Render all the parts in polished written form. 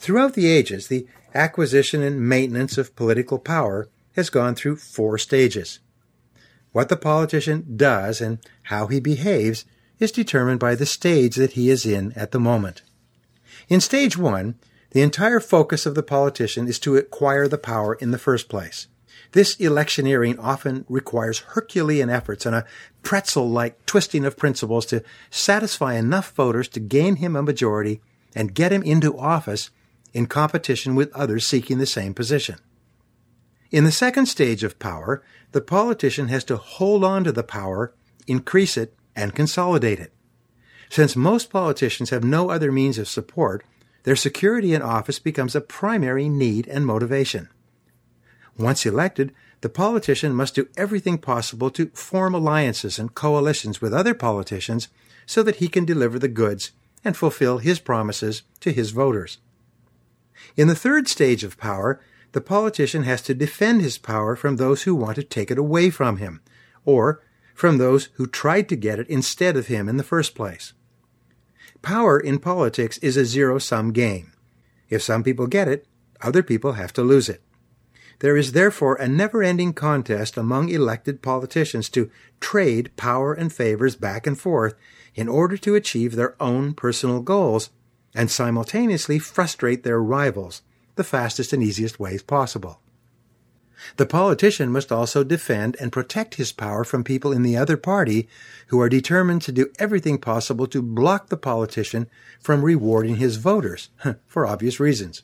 Throughout the ages, the acquisition and maintenance of political power has gone through 4 stages. What the politician does and how he behaves is determined by the stage that he is in at the moment. In stage 1, the entire focus of the politician is to acquire the power in the first place. This electioneering often requires Herculean efforts and a pretzel-like twisting of principles to satisfy enough voters to gain him a majority and get him into office in competition with others seeking the same position. In the second stage of power, the politician has to hold on to the power, increase it, and consolidate it. Since most politicians have no other means of support, their security in office becomes a primary need and motivation. Once elected, the politician must do everything possible to form alliances and coalitions with other politicians so that he can deliver the goods and fulfill his promises to his voters. In the third stage of power, the politician has to defend his power from those who want to take it away from him, or from those who tried to get it instead of him in the first place. Power in politics is a zero-sum game. If some people get it, other people have to lose it. There is therefore a never-ending contest among elected politicians to trade power and favors back and forth in order to achieve their own personal goals and simultaneously frustrate their rivals the fastest and easiest ways possible. The politician must also defend and protect his power from people in the other party who are determined to do everything possible to block the politician from rewarding his voters, for obvious reasons.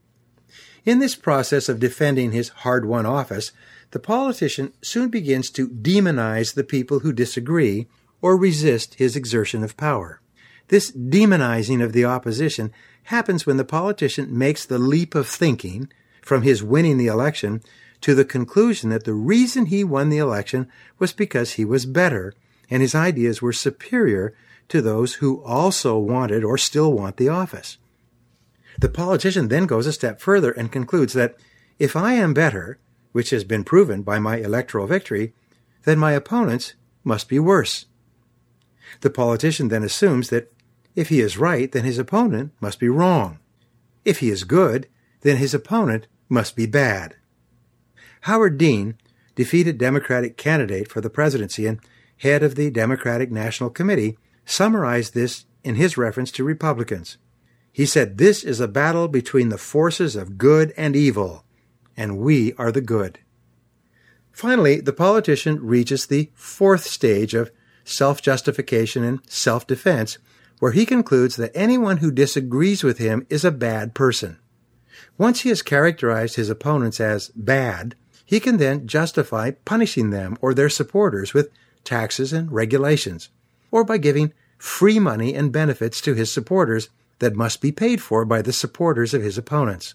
In this process of defending his hard-won office, the politician soon begins to demonize the people who disagree or resist his exertion of power. This demonizing of the opposition happens when the politician makes the leap of thinking from his winning the election to the conclusion that the reason he won the election was because he was better and his ideas were superior to those who also wanted or still want the office. The politician then goes a step further and concludes that if I am better, which has been proven by my electoral victory, then my opponents must be worse. The politician then assumes that if he is right, then his opponent must be wrong. If he is good, then his opponent must be bad. Howard Dean, defeated Democratic candidate for the presidency and head of the Democratic National Committee, summarized this in his reference to Republicans. He said, "This is a battle between the forces of good and evil, and we are the good." Finally, the politician reaches the fourth stage of self-justification and self-defense, where he concludes that anyone who disagrees with him is a bad person. Once he has characterized his opponents as bad, he can then justify punishing them or their supporters with taxes and regulations, or by giving free money and benefits to his supporters that must be paid for by the supporters of his opponents.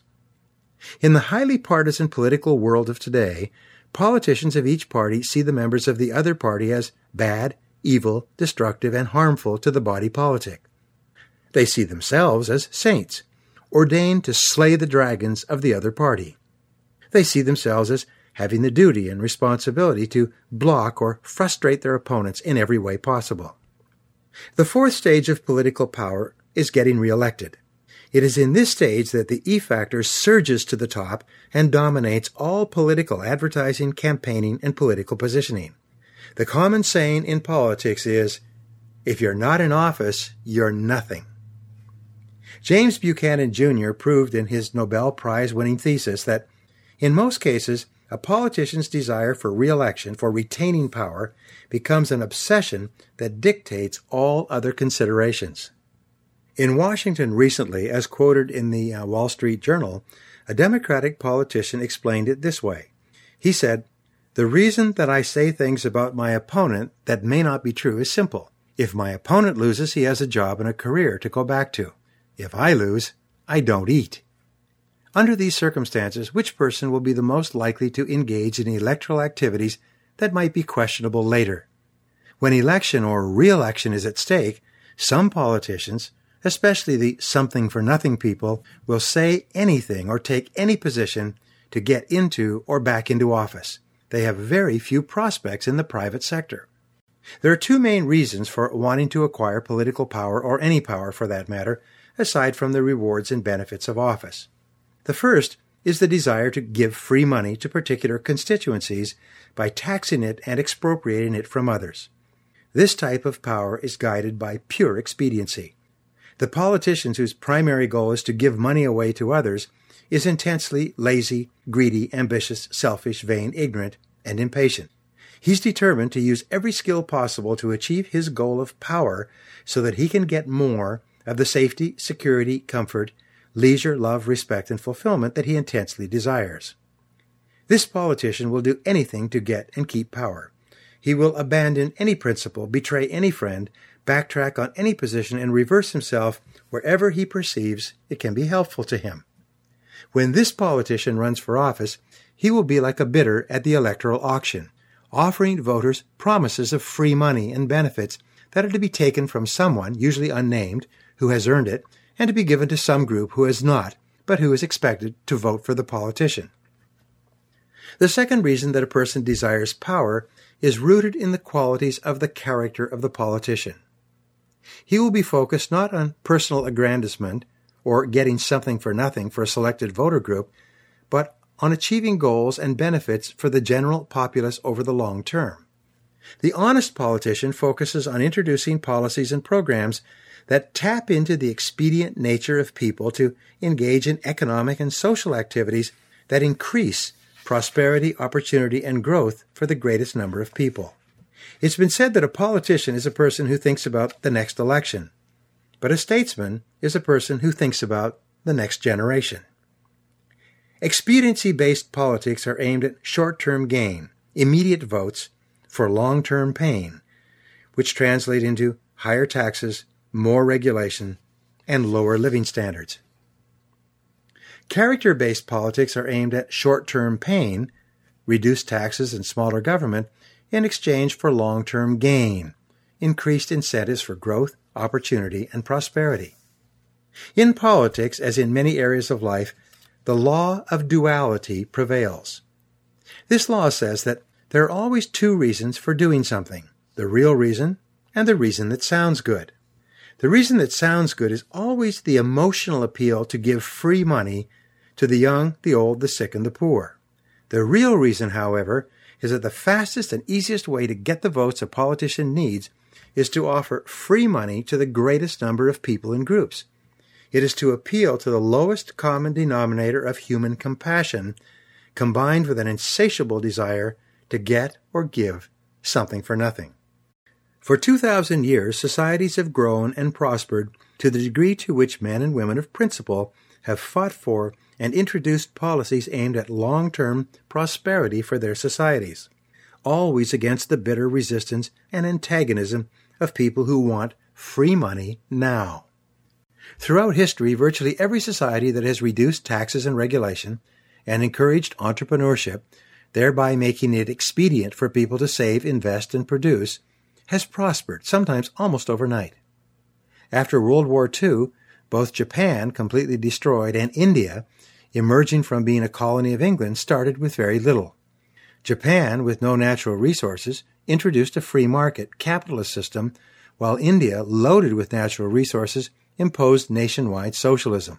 In the highly partisan political world of today, politicians of each party see the members of the other party as bad, evil, destructive, and harmful to the body politic. They see themselves as saints, ordained to slay the dragons of the other party. They see themselves as having the duty and responsibility to block or frustrate their opponents in every way possible. The fourth stage of political power is getting reelected. It is in this stage that the E factor surges to the top and dominates all political advertising, campaigning, and political positioning. The common saying in politics is, if you're not in office, you're nothing. James Buchanan Jr. proved in his Nobel Prize-winning thesis that, in most cases, a politician's desire for re-election, for retaining power, becomes an obsession that dictates all other considerations. In Washington recently, as quoted in the Wall Street Journal, a Democratic politician explained it this way. He said, "The reason that I say things about my opponent that may not be true is simple. If my opponent loses, he has a job and a career to go back to. If I lose, I don't eat." Under these circumstances, which person will be the most likely to engage in electoral activities that might be questionable later? When election or re-election is at stake, some politicians, especially the something-for-nothing people, will say anything or take any position to get into or back into office. They have very few prospects in the private sector. There are two main reasons for wanting to acquire political power, or any power for that matter, aside from the rewards and benefits of office. The first is the desire to give free money to particular constituencies by taxing it and expropriating it from others. This type of power is guided by pure expediency. The politicians whose primary goal is to give money away to others is intensely lazy, greedy, ambitious, selfish, vain, ignorant, and impatient. He's determined to use every skill possible to achieve his goal of power so that he can get more of the safety, security, comfort, leisure, love, respect, and fulfillment that he intensely desires. This politician will do anything to get and keep power. He will abandon any principle, betray any friend, backtrack on any position, and reverse himself wherever he perceives it can be helpful to him. When this politician runs for office, he will be like a bidder at the electoral auction, offering voters promises of free money and benefits that are to be taken from someone, usually unnamed, who has earned it, and to be given to some group who has not, but who is expected to vote for the politician. The second reason that a person desires power is rooted in the qualities of the character of the politician. He will be focused not on personal aggrandizement or getting something for nothing for a selected voter group, but on achieving goals and benefits for the general populace over the long term. The honest politician focuses on introducing policies and programs that tap into the expedient nature of people to engage in economic and social activities that increase prosperity, opportunity, and growth for the greatest number of people. It's been said that a politician is a person who thinks about the next election, but a statesman is a person who thinks about the next generation. Expediency-based politics are aimed at short-term gain, immediate votes for long-term pain, which translate into higher taxes, more regulation, and lower living standards. Character-based politics are aimed at short-term pain, reduced taxes and smaller government, in exchange for long-term gain, increased incentives for growth, opportunity, and prosperity. In politics, as in many areas of life, the law of duality prevails. This law says that there are always two reasons for doing something, the real reason and the reason that sounds good. The reason that sounds good is always the emotional appeal to give free money to the young, the old, the sick, and the poor. The real reason, however, is that the fastest and easiest way to get the votes a politician needs is to offer free money to the greatest number of people and groups. It is to appeal to the lowest common denominator of human compassion, combined with an insatiable desire to get or give something for nothing. For 2,000 years, societies have grown and prospered to the degree to which men and women of principle have fought for and introduced policies aimed at long-term prosperity for their societies, always against the bitter resistance and antagonism of people who want free money now. Throughout history, virtually every society that has reduced taxes and regulation and encouraged entrepreneurship, thereby making it expedient for people to save, invest, and produce, has prospered, sometimes almost overnight. After World War II, both Japan, completely destroyed, and India, emerging from being a colony of England, started with very little. Japan, with no natural resources, introduced a free market, capitalist system, while India, loaded with natural resources, imposed nationwide socialism.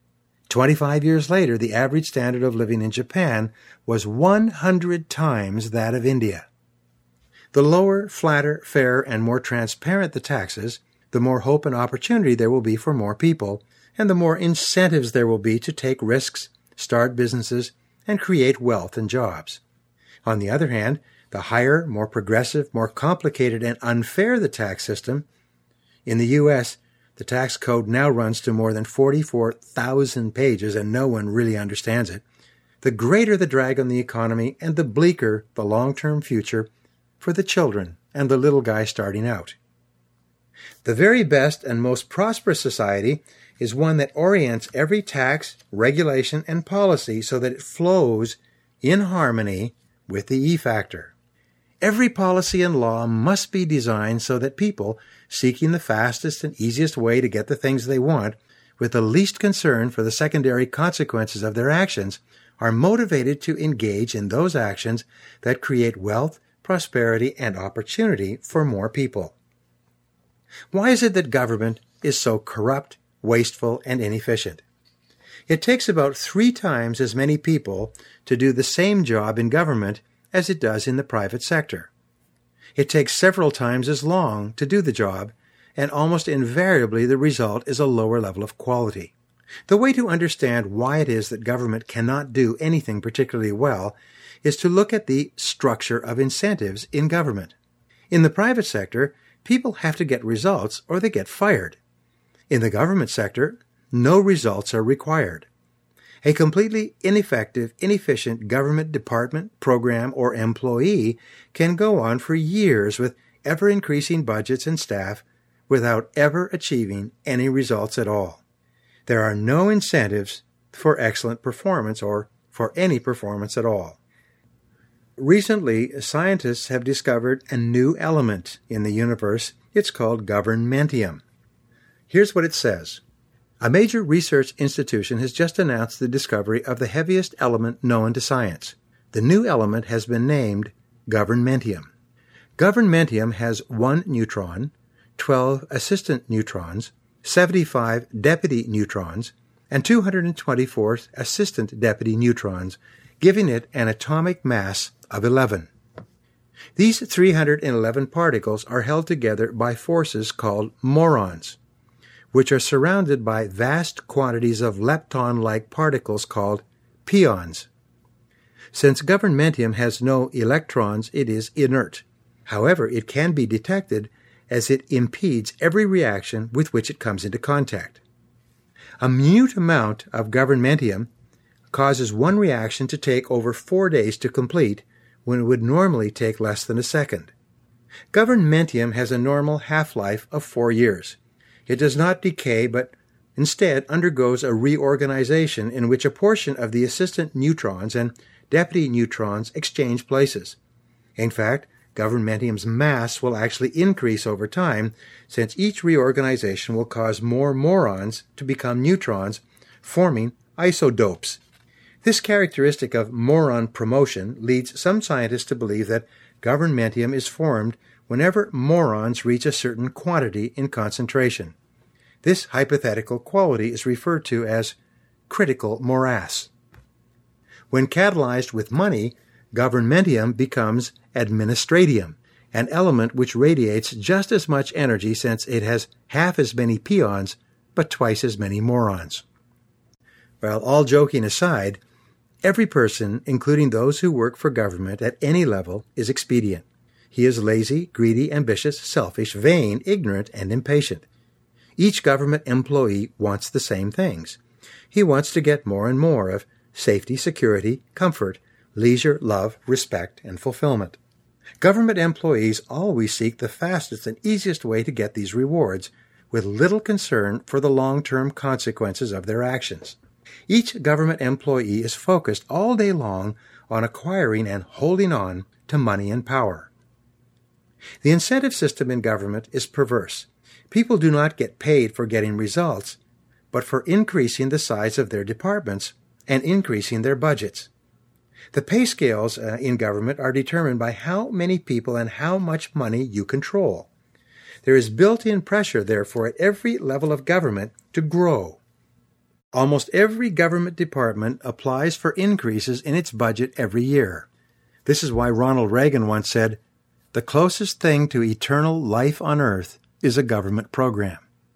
25 years later, the average standard of living in Japan was 100 times that of India. The lower, flatter, fairer, and more transparent the taxes, the more hope and opportunity there will be for more people, and the more incentives there will be to take risks, start businesses, and create wealth and jobs. On the other hand, the higher, more progressive, more complicated, and unfair the tax system, in the U.S., the tax code now runs to more than 44,000 pages, and no one really understands it, the greater the drag on the economy and the bleaker the long-term future for the children and the little guy starting out. The very best and most prosperous society is one that orients every tax, regulation, and policy so that it flows in harmony with the E factor. Every policy and law must be designed so that people, seeking the fastest and easiest way to get the things they want, with the least concern for the secondary consequences of their actions, are motivated to engage in those actions that create wealth, prosperity, and opportunity for more people. Why is it that government is so corrupt, wasteful, and inefficient. It takes about 3 times as many people to do the same job in government as it does in the private sector. It takes several times as long to do the job, and almost invariably the result is a lower level of quality. The way to understand why it is that government cannot do anything particularly well is to look at the structure of incentives in government. In the private sector, people have to get results or they get fired. In the government sector, no results are required. A completely ineffective, inefficient government department, program, or employee can go on for years with ever-increasing budgets and staff without ever achieving any results at all. There are no incentives for excellent performance or for any performance at all. Recently, scientists have discovered a new element in the universe. It's called governmentium. Here's what it says. A major research institution has just announced the discovery of the heaviest element known to science. The new element has been named governmentium. Governmentium has 1 neutron, 12 assistant neutrons, 75 deputy neutrons, and 224 assistant deputy neutrons, giving it an atomic mass of 11. These 311 particles are held together by forces called morons, which are surrounded by vast quantities of lepton-like particles called pions. Since governmentium has no electrons, it is inert. However, it can be detected as it impedes every reaction with which it comes into contact. A minute amount of governmentium causes one reaction to take over 4 days to complete when it would normally take less than a second. Governmentium has a normal half-life of 4 years. It does not decay, but instead undergoes a reorganization in which a portion of the assistant neutrons and deputy neutrons exchange places. In fact, governmentium's mass will actually increase over time, since each reorganization will cause more morons to become neutrons, forming isotopes. This characteristic of moron promotion leads some scientists to believe that governmentium is formed whenever morons reach a certain quantity in concentration. This hypothetical quality is referred to as critical morass. When catalyzed with money, governmentium becomes administratium, an element which radiates just as much energy since it has half as many pions but twice as many morons. Well, all joking aside, every person, including those who work for government at any level, is expedient. He is lazy, greedy, ambitious, selfish, vain, ignorant, and impatient. Each government employee wants the same things. He wants to get more and more of safety, security, comfort, leisure, love, respect, and fulfillment. Government employees always seek the fastest and easiest way to get these rewards, with little concern for the long-term consequences of their actions. Each government employee is focused all day long on acquiring and holding on to money and power. The incentive system in government is perverse. People do not get paid for getting results, but for increasing the size of their departments and increasing their budgets. The pay scales in government are determined by how many people and how much money you control. There is built-in pressure, therefore, at every level of government to grow. Almost every government department applies for increases in its budget every year. This is why Ronald Reagan once said, "The closest thing to eternal life on earth is a government program."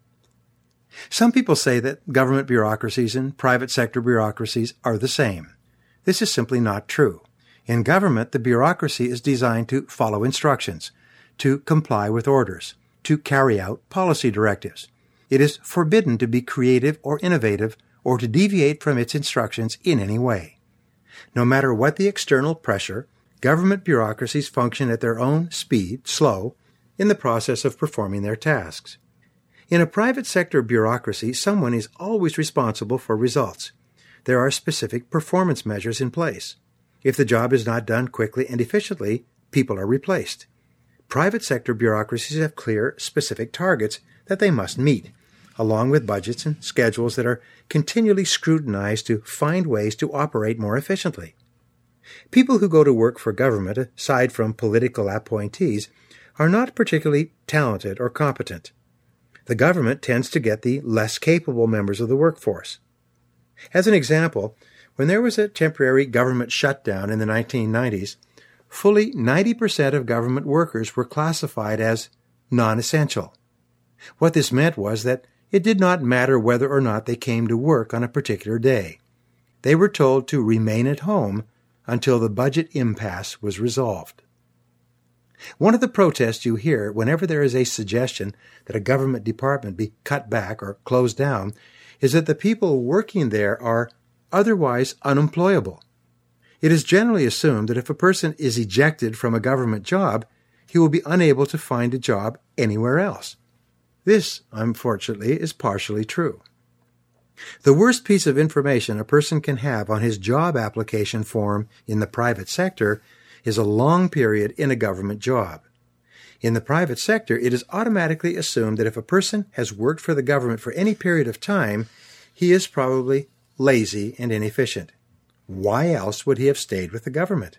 Some people say that government bureaucracies and private sector bureaucracies are the same. This is simply not true. In government, the bureaucracy is designed to follow instructions, to comply with orders, to carry out policy directives. It is forbidden to be creative or innovative or to deviate from its instructions in any way. No matter what the external pressure, government bureaucracies function at their own speed, slow, in the process of performing their tasks. In a private sector bureaucracy, someone is always responsible for results. There are specific performance measures in place. If the job is not done quickly and efficiently, people are replaced. Private sector bureaucracies have clear, specific targets that they must meet, along with budgets and schedules that are continually scrutinized to find ways to operate more efficiently. People who go to work for government, aside from political appointees, are not particularly talented or competent. The government tends to get the less capable members of the workforce. As an example, when there was a temporary government shutdown in the 1990s, fully 90% of government workers were classified as non-essential. What this meant was that it did not matter whether or not they came to work on a particular day. They were told to remain at home until the budget impasse was resolved. One of the protests you hear whenever there is a suggestion that a government department be cut back or closed down is that the people working there are otherwise unemployable. It is generally assumed that if a person is ejected from a government job, he will be unable to find a job anywhere else. This, unfortunately, is partially true. The worst piece of information a person can have on his job application form in the private sector is a long period in a government job. In the private sector, it is automatically assumed that if a person has worked for the government for any period of time, he is probably lazy and inefficient. Why else would he have stayed with the government?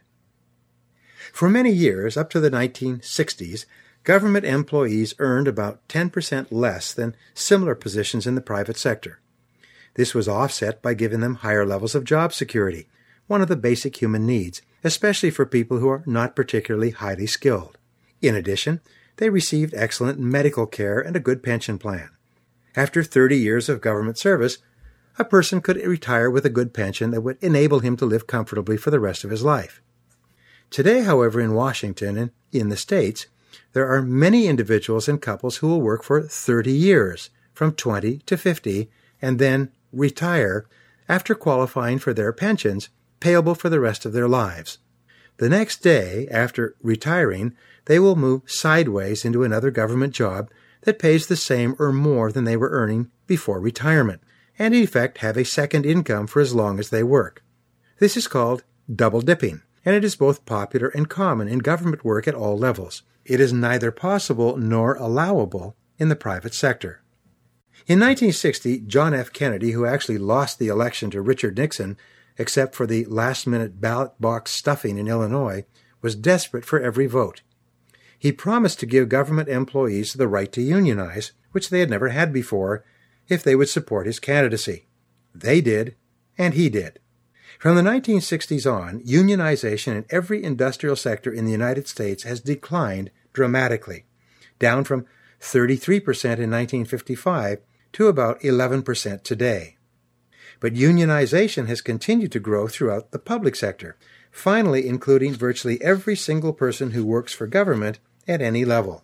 For many years, up to the 1960s, government employees earned about 10% less than similar positions in the private sector. This was offset by giving them higher levels of job security, one of the basic human needs, especially for people who are not particularly highly skilled. In addition, they received excellent medical care and a good pension plan. After 30 years of government service, a person could retire with a good pension that would enable him to live comfortably for the rest of his life. Today, however, in Washington and in the States, there are many individuals and couples who will work for 30 years, from 20 to 50, and then retire after qualifying for their pensions, payable for the rest of their lives. The next day, after retiring, they will move sideways into another government job that pays the same or more than they were earning before retirement, and in effect have a second income for as long as they work. This is called double dipping, and it is both popular and common in government work at all levels. It is neither possible nor allowable in the private sector. In 1960, John F. Kennedy, who actually lost the election to Richard Nixon, except for the last-minute ballot box stuffing in Illinois, was desperate for every vote. He promised to give government employees the right to unionize, which they had never had before, if they would support his candidacy. They did, and he did. From the 1960s on, unionization in every industrial sector in the United States has declined dramatically, down from 33% in 1955 to about 11% today. But unionization has continued to grow throughout the public sector, finally including virtually every single person who works for government at any level.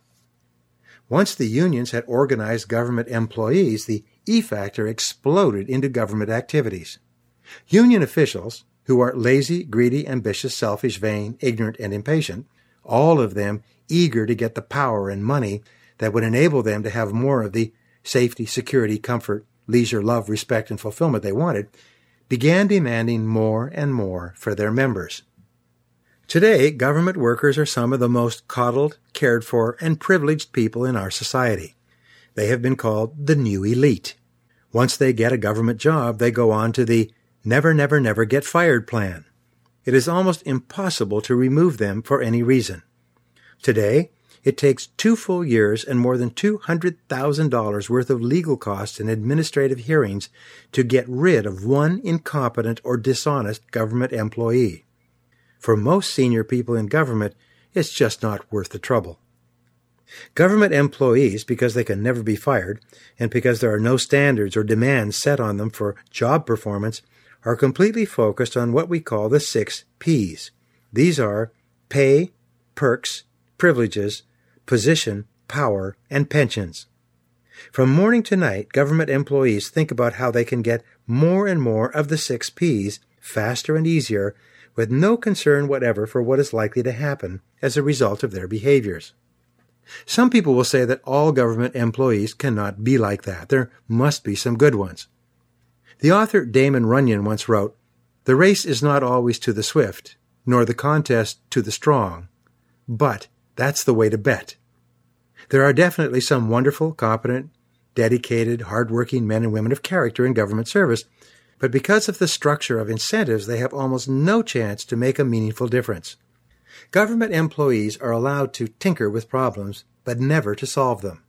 Once the unions had organized government employees, the E-factor exploded into government activities. Union officials, who are lazy, greedy, ambitious, selfish, vain, ignorant, and impatient, all of them eager to get the power and money that would enable them to have more of the safety, security, comfort, leisure, love, respect, and fulfillment they wanted, began demanding more and more for their members. Today, government workers are some of the most coddled, cared for, and privileged people in our society. They have been called the new elite. Once they get a government job, they go on to the never, never, never get fired plan. It is almost impossible to remove them for any reason. Today, it takes 2 full years and more than $200,000 worth of legal costs and administrative hearings to get rid of one incompetent or dishonest government employee. For most senior people in government, it's just not worth the trouble. Government employees, because they can never be fired, and because there are no standards or demands set on them for job performance, are completely focused on what we call the 6 Ps. These are pay, perks, privileges, position, power, and pensions. From morning to night, government employees think about how they can get more and more of the 6 Ps faster and easier, with no concern whatever for what is likely to happen as a result of their behaviors. Some people will say that all government employees cannot be like that. There must be some good ones. The author Damon Runyon once wrote, "The race is not always to the swift, nor the contest to the strong, but that's the way to bet." There are definitely some wonderful, competent, dedicated, hard-working men and women of character in government service, but because of the structure of incentives, they have almost no chance to make a meaningful difference. Government employees are allowed to tinker with problems, but never to solve them.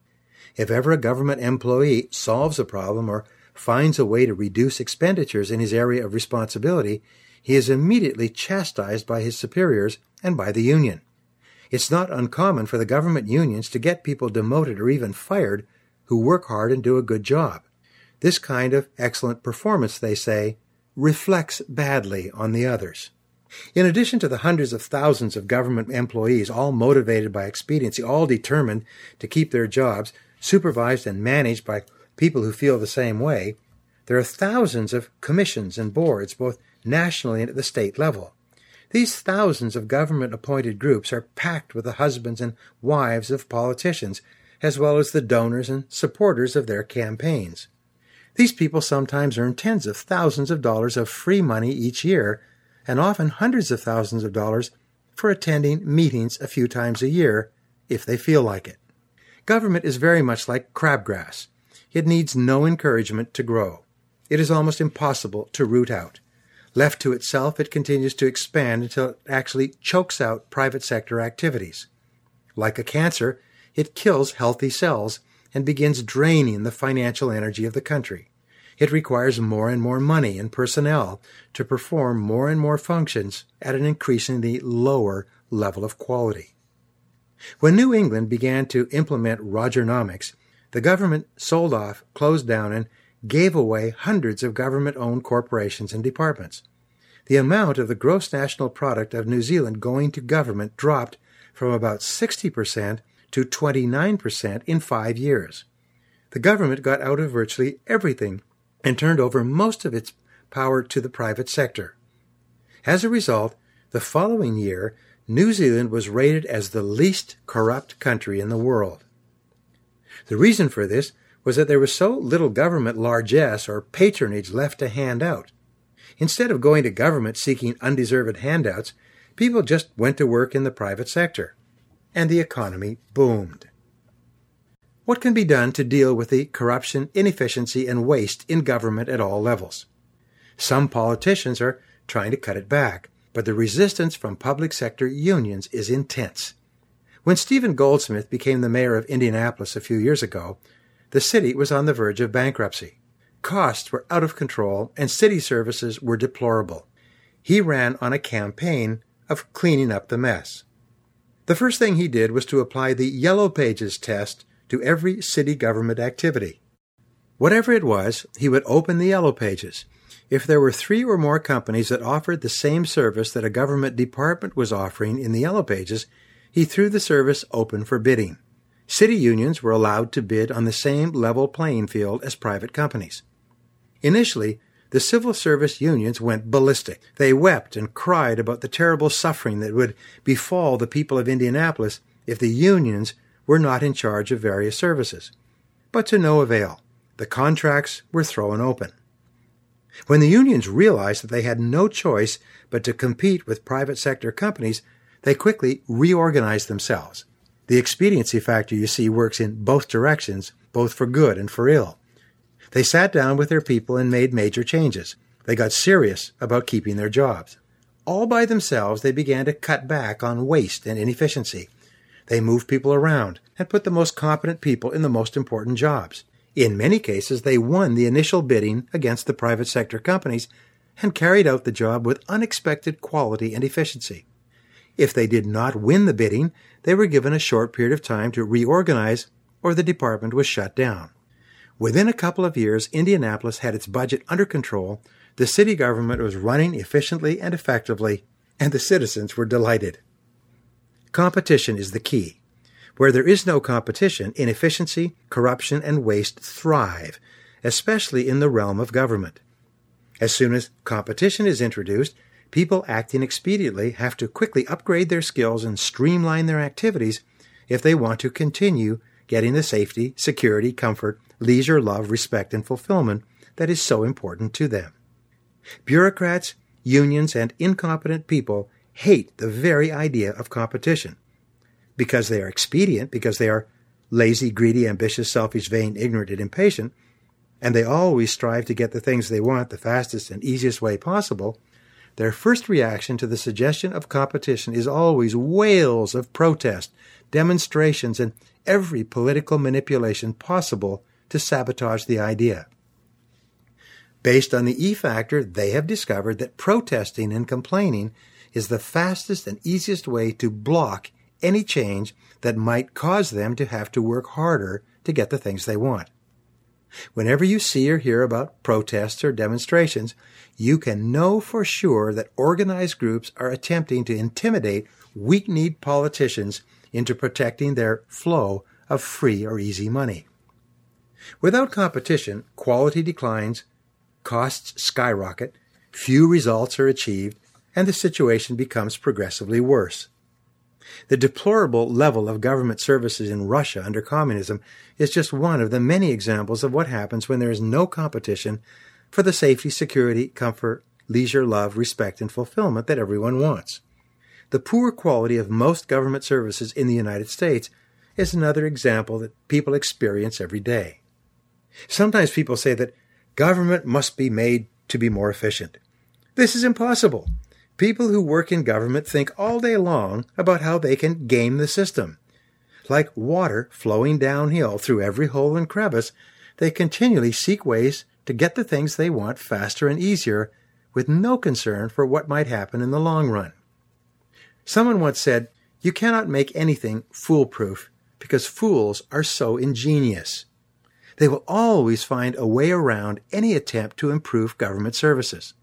If ever a government employee solves a problem or finds a way to reduce expenditures in his area of responsibility, he is immediately chastised by his superiors and by the union. It's not uncommon for the government unions to get people demoted or even fired who work hard and do a good job. This kind of excellent performance, they say, reflects badly on the others. In addition to the hundreds of thousands of government employees, all motivated by expediency, all determined to keep their jobs, supervised and managed by people who feel the same way, there are thousands of commissions and boards, both nationally and at the state level. These thousands of government-appointed groups are packed with the husbands and wives of politicians, as well as the donors and supporters of their campaigns. These people sometimes earn tens of thousands of dollars of free money each year, and often hundreds of thousands of dollars for attending meetings a few times a year, if they feel like it. Government is very much like crabgrass. It needs no encouragement to grow. It is almost impossible to root out. Left to itself, it continues to expand until it actually chokes out private sector activities. Like a cancer, it kills healthy cells and begins draining the financial energy of the country. It requires more and more money and personnel to perform more and more functions at an increasingly lower level of quality. When New England began to implement Rogernomics, the government sold off, closed down, and gave away hundreds of government-owned corporations and departments. The amount of the gross national product of New Zealand going to government dropped from about 60% to 29% in 5 years. The government got out of virtually everything and turned over most of its power to the private sector. As a result, the following year, New Zealand was rated as the least corrupt country in the world. The reason for this was that there was so little government largesse or patronage left to hand out. Instead of going to government seeking undeserved handouts, people just went to work in the private sector, and the economy boomed. What can be done to deal with the corruption, inefficiency, and waste in government at all levels? Some politicians are trying to cut it back, but the resistance from public sector unions is intense. When Stephen Goldsmith became the mayor of Indianapolis a few years ago, the city was on the verge of bankruptcy. Costs were out of control, and city services were deplorable. He ran on a campaign of cleaning up the mess. The first thing he did was to apply the Yellow Pages test to every city government activity. Whatever it was, he would open the Yellow Pages. If there were 3 or more companies that offered the same service that a government department was offering in the Yellow Pages, he threw the service open for bidding. City unions were allowed to bid on the same level playing field as private companies. Initially, the civil service unions went ballistic. They wept and cried about the terrible suffering that would befall the people of Indianapolis if the unions were not in charge of various services. But to no avail. The contracts were thrown open. When the unions realized that they had no choice but to compete with private sector companies, they quickly reorganized themselves. The expediency factor, you see, works in both directions, both for good and for ill. They sat down with their people and made major changes. They got serious about keeping their jobs. All by themselves, they began to cut back on waste and inefficiency. They moved people around and put the most competent people in the most important jobs. In many cases, they won the initial bidding against the private sector companies and carried out the job with unexpected quality and efficiency. If they did not win the bidding, they were given a short period of time to reorganize, or the department was shut down. Within a couple of years, Indianapolis had its budget under control, the city government was running efficiently and effectively, and the citizens were delighted. Competition is the key. Where there is no competition, inefficiency, corruption, and waste thrive, especially in the realm of government. As soon as competition is introduced, people acting expediently have to quickly upgrade their skills and streamline their activities if they want to continue getting the safety, security, comfort, leisure, love, respect, and fulfillment that is so important to them. Bureaucrats, unions, and incompetent people hate the very idea of competition. Because they are expedient, because they are lazy, greedy, ambitious, selfish, vain, ignorant, and impatient, and they always strive to get the things they want the fastest and easiest way possible, their first reaction to the suggestion of competition is always wails of protest, demonstrations, and every political manipulation possible to sabotage the idea. Based on the E factor, they have discovered that protesting and complaining is the fastest and easiest way to block any change that might cause them to have to work harder to get the things they want. Whenever you see or hear about protests or demonstrations, you can know for sure that organized groups are attempting to intimidate weak-kneed politicians into protecting their flow of free or easy money. Without competition, quality declines, costs skyrocket, few results are achieved, and the situation becomes progressively worse. The deplorable level of government services in Russia under communism is just one of the many examples of what happens when there is no competition for the safety, security, comfort, leisure, love, respect, and fulfillment that everyone wants. The poor quality of most government services in the United States is another example that people experience every day. Sometimes people say that government must be made to be more efficient. This is impossible. People who work in government think all day long about how they can game the system. Like water flowing downhill through every hole and crevice, they continually seek ways to get the things they want faster and easier, with no concern for what might happen in the long run. Someone once said, "You cannot make anything foolproof because fools are so ingenious." They will always find a way around any attempt to improve government services.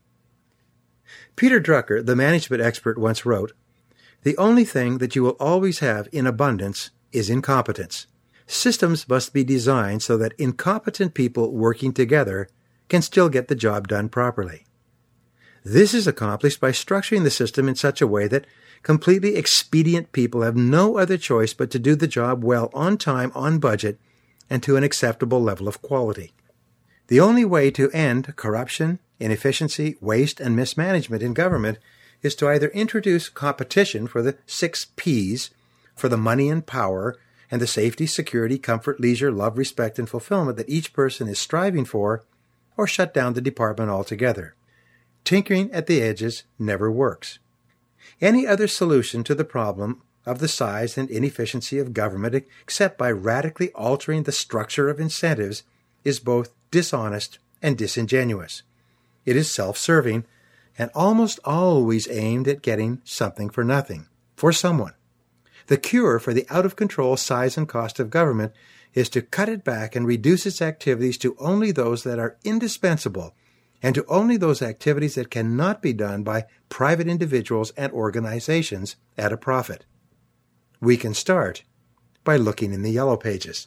Peter Drucker, the management expert, once wrote, "The only thing that you will always have in abundance is incompetence. Systems must be designed so that incompetent people working together can still get the job done properly. This is accomplished by structuring the system in such a way that completely expedient people have no other choice but to do the job well, on time, on budget, and to an acceptable level of quality. The only way to end corruption, inefficiency, waste, and mismanagement in government is to either introduce competition for the 6 Ps, for the money and power, and the safety, security, comfort, leisure, love, respect, and fulfillment that each person is striving for, or shut down the department altogether. Tinkering at the edges never works. Any other solution to the problem of the size and inefficiency of government, except by radically altering the structure of incentives, is both dishonest and disingenuous. It is self-serving and almost always aimed at getting something for nothing, for someone. The cure for the out-of-control size and cost of government is to cut it back and reduce its activities to only those that are indispensable, and to only those activities that cannot be done by private individuals and organizations at a profit. We can start by looking in the Yellow Pages.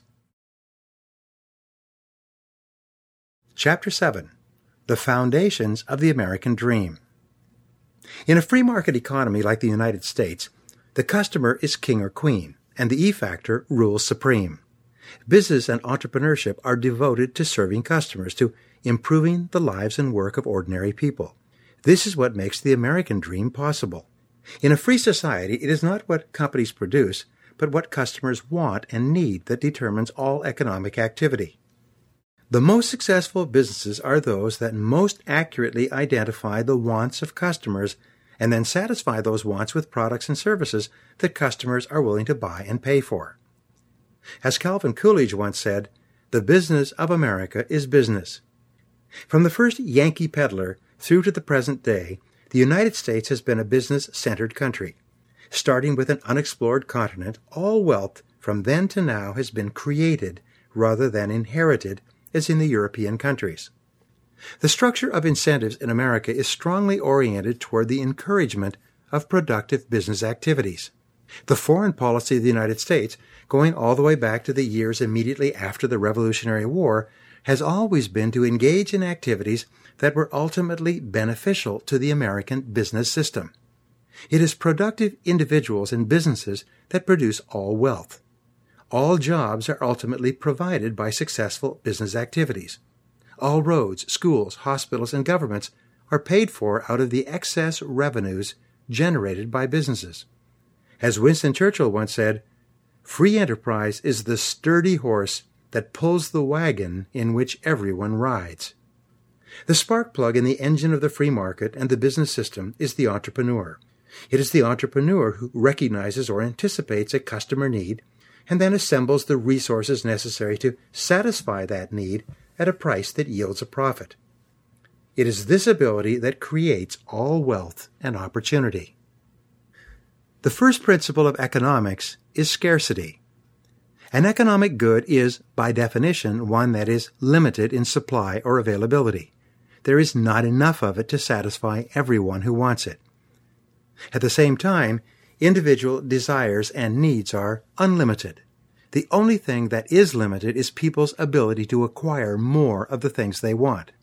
Chapter 7. The Foundations of the American Dream. In a free market economy like the United States, the customer is king or queen, and the E factor rules supreme. Business and entrepreneurship are devoted to serving customers, to improving the lives and work of ordinary people. This is what makes the American dream possible. In a free society, it is not what companies produce, but what customers want and need that determines all economic activity. The most successful businesses are those that most accurately identify the wants of customers and then satisfy those wants with products and services that customers are willing to buy and pay for. As Calvin Coolidge once said, "The business of America is business." From the first Yankee peddler through to the present day, the United States has been a business-centered country. Starting with an unexplored continent, all wealth from then to now has been created rather than inherited, as in the European countries. The structure of incentives in America is strongly oriented toward the encouragement of productive business activities. The foreign policy of the United States, going all the way back to the years immediately after the Revolutionary War, has always been to engage in activities that were ultimately beneficial to the American business system. It is productive individuals and businesses that produce all wealth. All jobs are ultimately provided by successful business activities. All roads, schools, hospitals, and governments are paid for out of the excess revenues generated by businesses. As Winston Churchill once said, "Free enterprise is the sturdy horse that pulls the wagon in which everyone rides." The spark plug in the engine of the free market and the business system is the entrepreneur. It is the entrepreneur who recognizes or anticipates a customer need and then assembles the resources necessary to satisfy that need at a price that yields a profit. It is this ability that creates all wealth and opportunity. The first principle of economics is scarcity. An economic good is, by definition, one that is limited in supply or availability. There is not enough of it to satisfy everyone who wants it. At the same time, individual desires and needs are unlimited. The only thing that is limited is people's ability to acquire more of the things they want.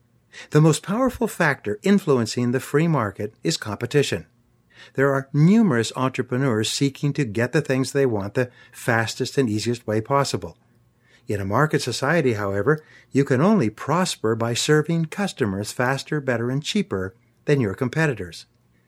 The most powerful factor influencing the free market is competition. There are numerous entrepreneurs seeking to get the things they want the fastest and easiest way possible. In a market society, however, you can only prosper by serving customers faster, better, and cheaper than your competitors.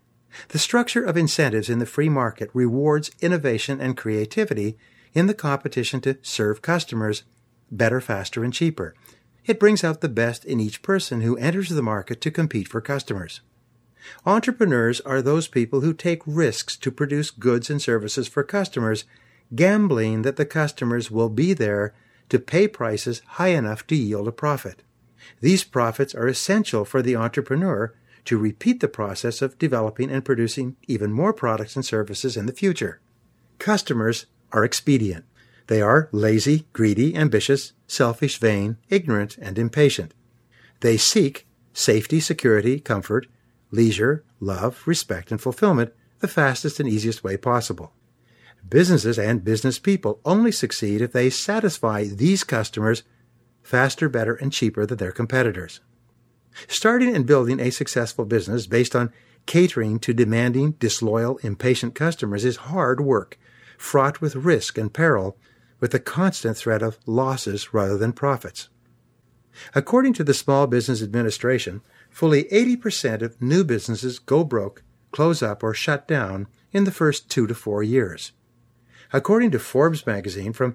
The structure of incentives in the free market rewards innovation and creativity in the competition to serve customers better, faster, and cheaper. It brings out the best in each person who enters the market to compete for customers. Entrepreneurs are those people who take risks to produce goods and services for customers, gambling that the customers will be there to pay prices high enough to yield a profit. These profits are essential for the entrepreneur to repeat the process of developing and producing even more products and services in the future. Customers are expedient. They are lazy, greedy, ambitious, selfish, vain, ignorant, and impatient. They seek safety, security, comfort, leisure, love, respect, and fulfillment the fastest and easiest way possible. Businesses and business people only succeed if they satisfy these customers faster, better, and cheaper than their competitors. Starting and building a successful business based on catering to demanding, disloyal, impatient customers is hard work, fraught with risk and peril, with the constant threat of losses rather than profits. According to the Small Business Administration, fully 80% of new businesses go broke, close up, or shut down in the first 2 to 4 years. According to Forbes magazine, from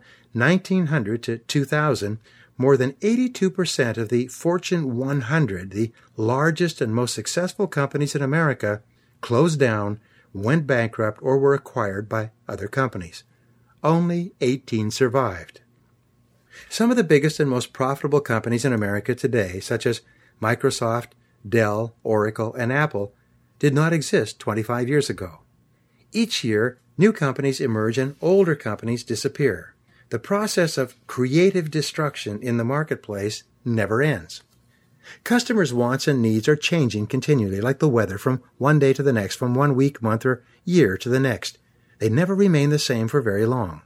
1900 to 2000, more than 82% of the Fortune 100, the largest and most successful companies in America, closed down, went bankrupt, or were acquired by other companies. Only 18 survived. Some of the biggest and most profitable companies in America today, such as Microsoft, Dell, Oracle, and Apple, did not exist 25 years ago. Each year, new companies emerge and older companies disappear. The process of creative destruction in the marketplace never ends. Customers' wants and needs are changing continually, like the weather, from one day to the next, from one week, month, or year to the next. They never remain the same for very long.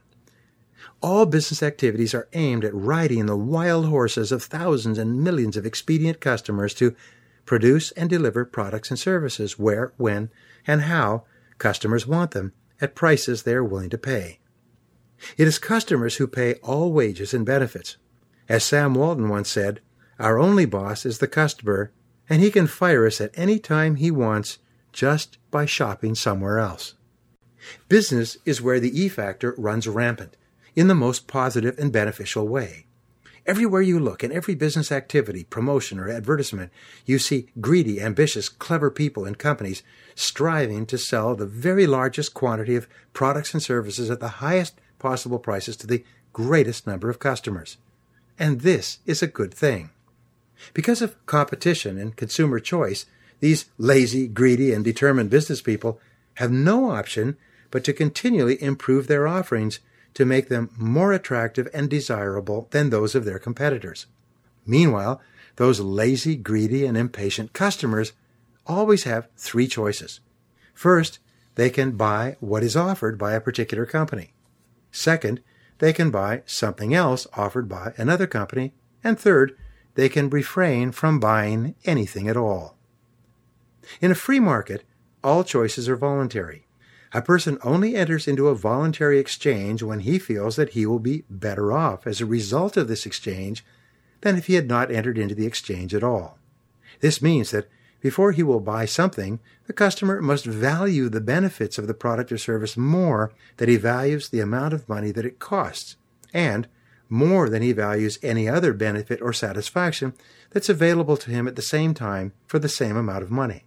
All business activities are aimed at riding the wild horses of thousands and millions of expedient customers to produce and deliver products and services where, when, and how customers want them at prices they are willing to pay. It is customers who pay all wages and benefits. As Sam Walton once said, "Our only boss is the customer, and he can fire us at any time he wants just by shopping somewhere else." Business is where the E-factor runs rampant, in the most positive and beneficial way. Everywhere you look, in every business activity, promotion, or advertisement, you see greedy, ambitious, clever people and companies striving to sell the very largest quantity of products and services at the highest possible prices to the greatest number of customers. And this is a good thing. Because of competition and consumer choice, these lazy, greedy, and determined business people have no option but to continually improve their offerings to make them more attractive and desirable than those of their competitors. Meanwhile, those lazy, greedy, and impatient customers always have 3 choices. First, they can buy what is offered by a particular company. Second, they can buy something else offered by another company. And third, they can refrain from buying anything at all. In a free market, all choices are voluntary. A person only enters into a voluntary exchange when he feels that he will be better off as a result of this exchange than if he had not entered into the exchange at all. This means that before he will buy something, the customer must value the benefits of the product or service more than he values the amount of money that it costs, and more than he values any other benefit or satisfaction that's available to him at the same time for the same amount of money.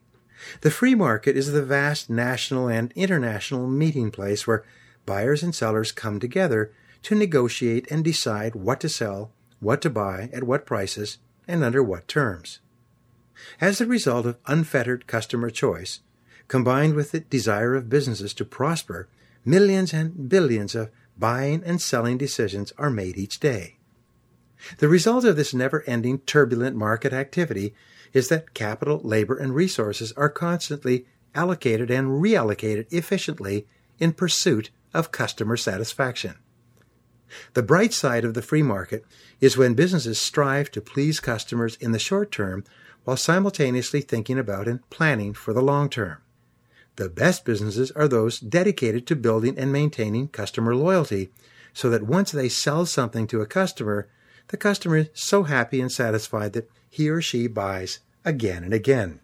The free market is the vast national and international meeting place where buyers and sellers come together to negotiate and decide what to sell, what to buy, at what prices, and under what terms. As a result of unfettered customer choice, combined with the desire of businesses to prosper, millions and billions of buying and selling decisions are made each day. The result of this never-ending turbulent market activity is that capital, labor, and resources are constantly allocated and reallocated efficiently in pursuit of customer satisfaction. The bright side of the free market is when businesses strive to please customers in the short term while simultaneously thinking about and planning for the long term. The best businesses are those dedicated to building and maintaining customer loyalty, so that once they sell something to a customer, the customer is so happy and satisfied that he or she buys again and again.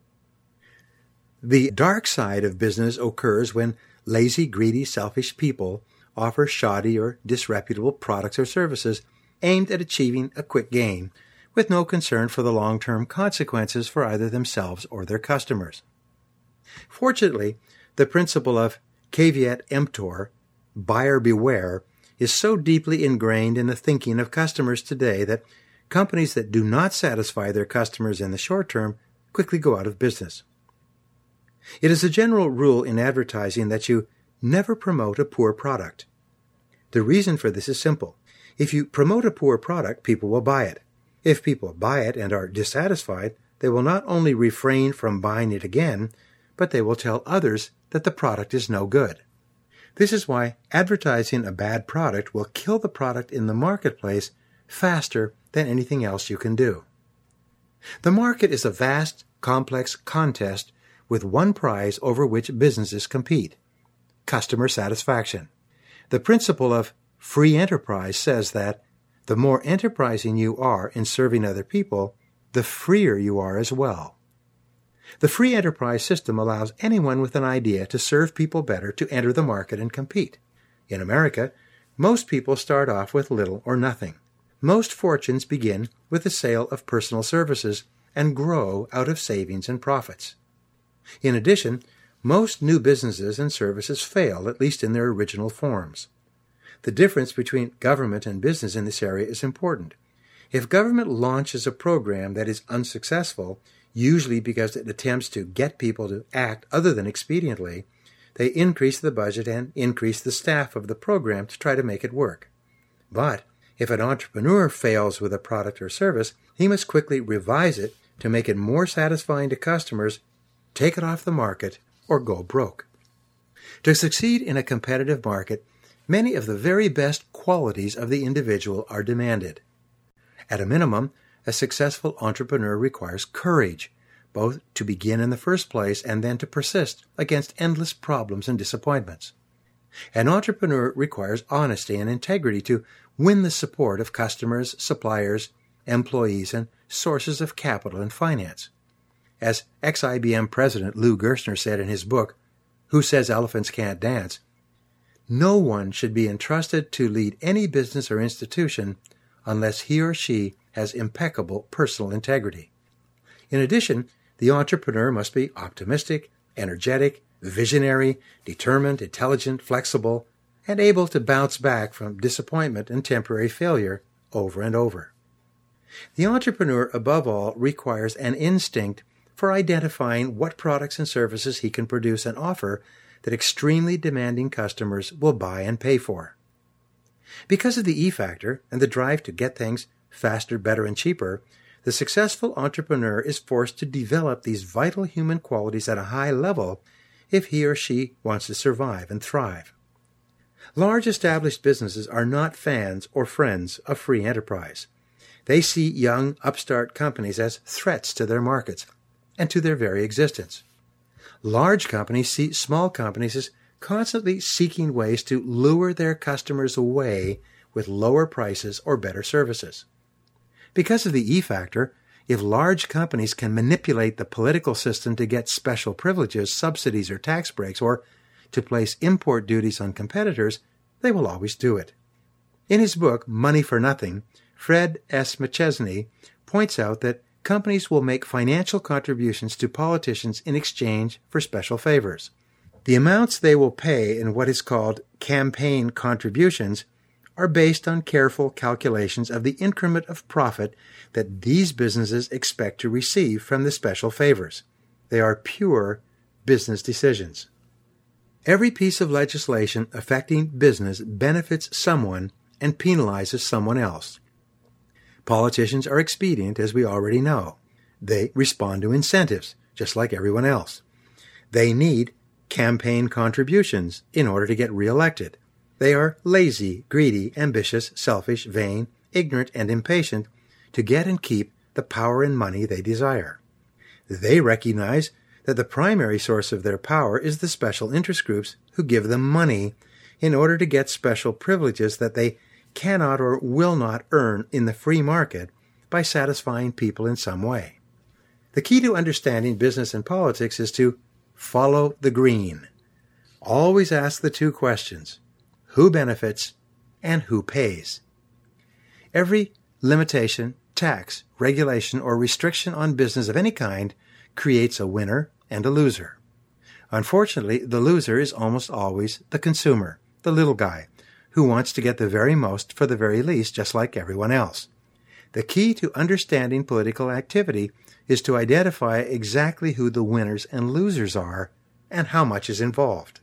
The dark side of business occurs when lazy, greedy, selfish people offer shoddy or disreputable products or services aimed at achieving a quick gain, with no concern for the long-term consequences for either themselves or their customers. Fortunately, the principle of caveat emptor, buyer beware, is so deeply ingrained in the thinking of customers today that companies that do not satisfy their customers in the short term quickly go out of business. It is a general rule in advertising that you never promote a poor product. The reason for this is simple. If you promote a poor product, people will buy it. If people buy it and are dissatisfied, they will not only refrain from buying it again, but they will tell others that the product is no good. This is why advertising a bad product will kill the product in the marketplace faster than anything else you can do. The market is a vast, complex contest with one prize over which businesses compete: customer satisfaction. The principle of free enterprise says that the more enterprising you are in serving other people, the freer you are as well. The free enterprise system allows anyone with an idea to serve people better to enter the market and compete. In America, most people start off with little or nothing. Most fortunes begin with the sale of personal services and grow out of savings and profits. In addition, most new businesses and services fail, at least in their original forms. The difference between government and business in this area is important. If government launches a program that is unsuccessful, usually because it attempts to get people to act other than expediently, they increase the budget and increase the staff of the program to try to make it work. But if an entrepreneur fails with a product or service, he must quickly revise it to make it more satisfying to customers, take it off the market, or go broke. To succeed in a competitive market, many of the very best qualities of the individual are demanded. At a minimum, a successful entrepreneur requires courage, both to begin in the first place and then to persist against endless problems and disappointments. An entrepreneur requires honesty and integrity to win the support of customers, suppliers, employees, and sources of capital and finance. As ex-IBM President Lou Gerstner said in his book, Who Says Elephants Can't Dance, no one should be entrusted to lead any business or institution unless he or she has impeccable personal integrity. In addition, the entrepreneur must be optimistic, energetic, visionary, determined, intelligent, flexible, and able to bounce back from disappointment and temporary failure over and over. The entrepreneur, above all, requires an instinct for identifying what products and services he can produce and offer that extremely demanding customers will buy and pay for. Because of the E factor and the drive to get things faster, better, and cheaper, the successful entrepreneur is forced to develop these vital human qualities at a high level if he or she wants to survive and thrive. Large established businesses are not fans or friends of free enterprise. They see young, upstart companies as threats to their markets and to their very existence. Large companies see small companies as constantly seeking ways to lure their customers away with lower prices or better services. Because of the E factor, if large companies can manipulate the political system to get special privileges, subsidies, or tax breaks, or to place import duties on competitors, they will always do it. In his book, Money for Nothing, Fred S. McChesney points out that companies will make financial contributions to politicians in exchange for special favors. The amounts they will pay in what is called campaign contributions are based on careful calculations of the increment of profit that these businesses expect to receive from the special favors. They are pure business decisions. Every piece of legislation affecting business benefits someone and penalizes someone else. Politicians are expedient, as we already know. They respond to incentives, just like everyone else. They need campaign contributions in order to get reelected. They are lazy, greedy, ambitious, selfish, vain, ignorant, and impatient to get and keep the power and money they desire. They recognize that the primary source of their power is the special interest groups who give them money in order to get special privileges that they cannot or will not earn in the free market by satisfying people in some way. The key to understanding business and politics is to follow the green. Always ask the two questions: who benefits and who pays? Every limitation, tax, regulation, or restriction on business of any kind creates a winner and a loser. Unfortunately, the loser is almost always the consumer, the little guy, who wants to get the very most for the very least, just like everyone else. The key to understanding political activity is to identify exactly who the winners and losers are and how much is involved.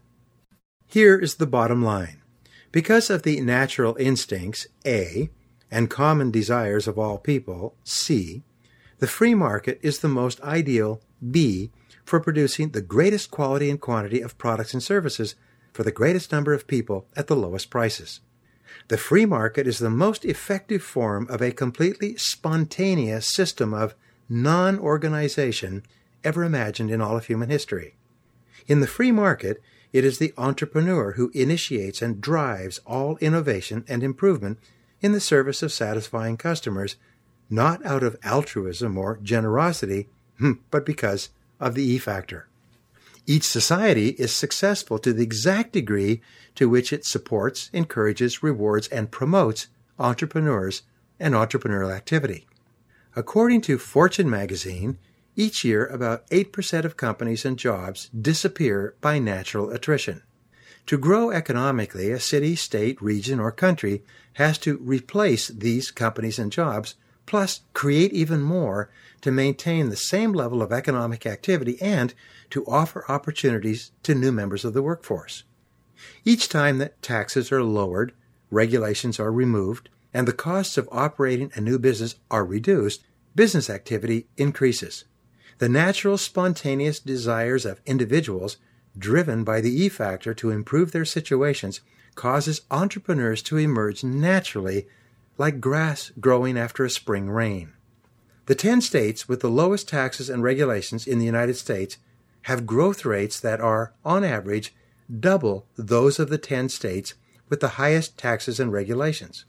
Here is the bottom line. Because of the natural instincts, A, and common desires of all people, C, the free market is the most ideal, B, for producing the greatest quality and quantity of products and services for the greatest number of people at the lowest prices. The free market is the most effective form of a completely spontaneous system of non-organization ever imagined in all of human history. In the free market, it is the entrepreneur who initiates and drives all innovation and improvement in the service of satisfying customers, not out of altruism or generosity, but because of the E factor. Each society is successful to the exact degree to which it supports, encourages, rewards, and promotes entrepreneurs and entrepreneurial activity. According to Fortune magazine, each year about 8% of companies and jobs disappear by natural attrition. To grow economically, a city, state, region, or country has to replace these companies and jobs, plus create even more to maintain the same level of economic activity and to offer opportunities to new members of the workforce. Each time that taxes are lowered, regulations are removed, and the costs of operating a new business are reduced, business activity increases. The natural, spontaneous desires of individuals, driven by the E factor to improve their situations, causes entrepreneurs to emerge naturally like grass growing after a spring rain. The 10 states with the lowest taxes and regulations in the United States have growth rates that are, on average, double those of the 10 states with the highest taxes and regulations.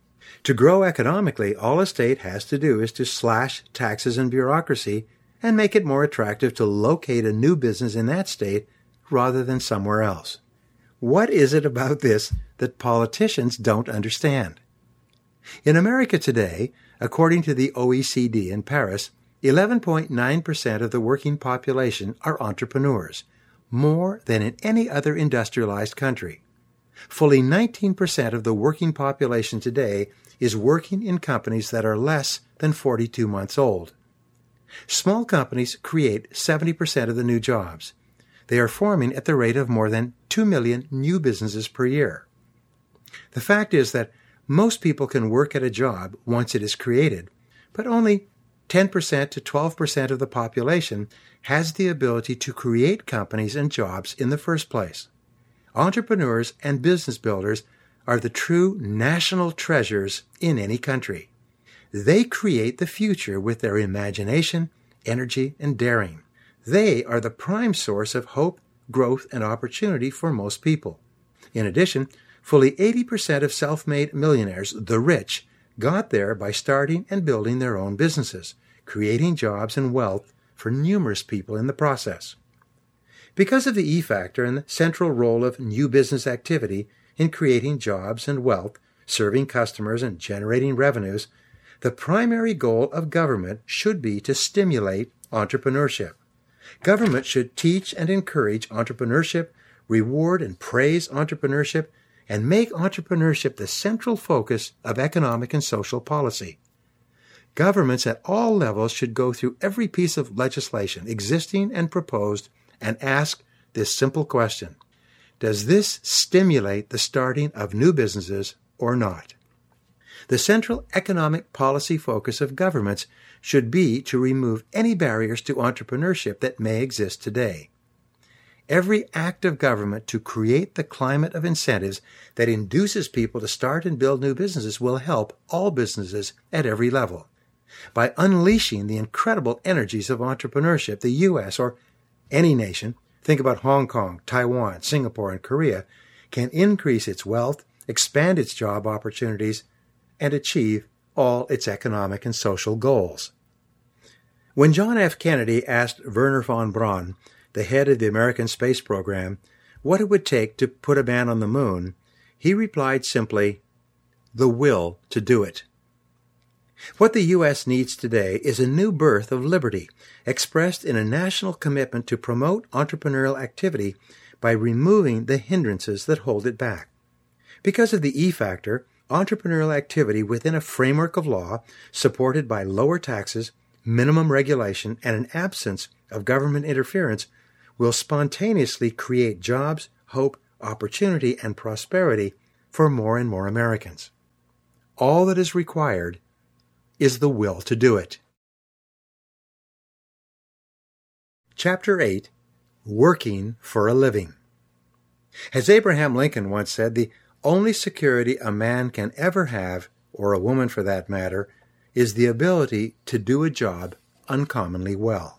To grow economically, all a state has to do is to slash taxes and bureaucracy and make it more attractive to locate a new business in that state rather than somewhere else. What is it about this that politicians don't understand? In America today, according to the OECD in Paris, 11.9% of the working population are entrepreneurs, more than in any other industrialized country. Fully 19% of the working population today is working in companies that are less than 42 months old. Small companies create 70% of the new jobs. They are forming at the rate of more than 2 million new businesses per year. The fact is that most people can work at a job once it is created, but only 10% to 12% of the population has the ability to create companies and jobs in the first place. Entrepreneurs and business builders are the true national treasures in any country. They create the future with their imagination, energy, and daring. They are the prime source of hope, growth, and opportunity for most people. In addition, fully 80% of self-made millionaires, the rich, got there by starting and building their own businesses, creating jobs and wealth for numerous people in the process. Because of the E factor and the central role of new business activity in creating jobs and wealth, serving customers, and generating revenues, The primary goal of government should be to stimulate entrepreneurship. Government should teach and encourage entrepreneurship, reward and praise entrepreneurship, and make entrepreneurship the central focus of economic and social policy. Governments at all levels should go through every piece of legislation, existing and proposed, and ask this simple question: does this stimulate the starting of new businesses or not? The central economic policy focus of governments should be to remove any barriers to entrepreneurship that may exist today. Every act of government to create the climate of incentives that induces people to start and build new businesses will help all businesses at every level. By unleashing the incredible energies of entrepreneurship, the U.S. or any nation, think about Hong Kong, Taiwan, Singapore, and Korea, can increase its wealth, expand its job opportunities, and achieve all its economic and social goals. When John F. Kennedy asked Wernher von Braun, the head of the American space program, what it would take to put a man on the moon, he replied simply, "The will to do it." What the U.S. needs today is a new birth of liberty, expressed in a national commitment to promote entrepreneurial activity by removing the hindrances that hold it back. Because of the E factor, entrepreneurial activity within a framework of law, supported by lower taxes, minimum regulation, and an absence of government interference, will spontaneously create jobs, hope, opportunity, and prosperity for more and more Americans. All that is required is the will to do it. Chapter 8. Working for a Living. As Abraham Lincoln once said, the only security a man can ever have, or a woman for that matter, is the ability to do a job uncommonly well.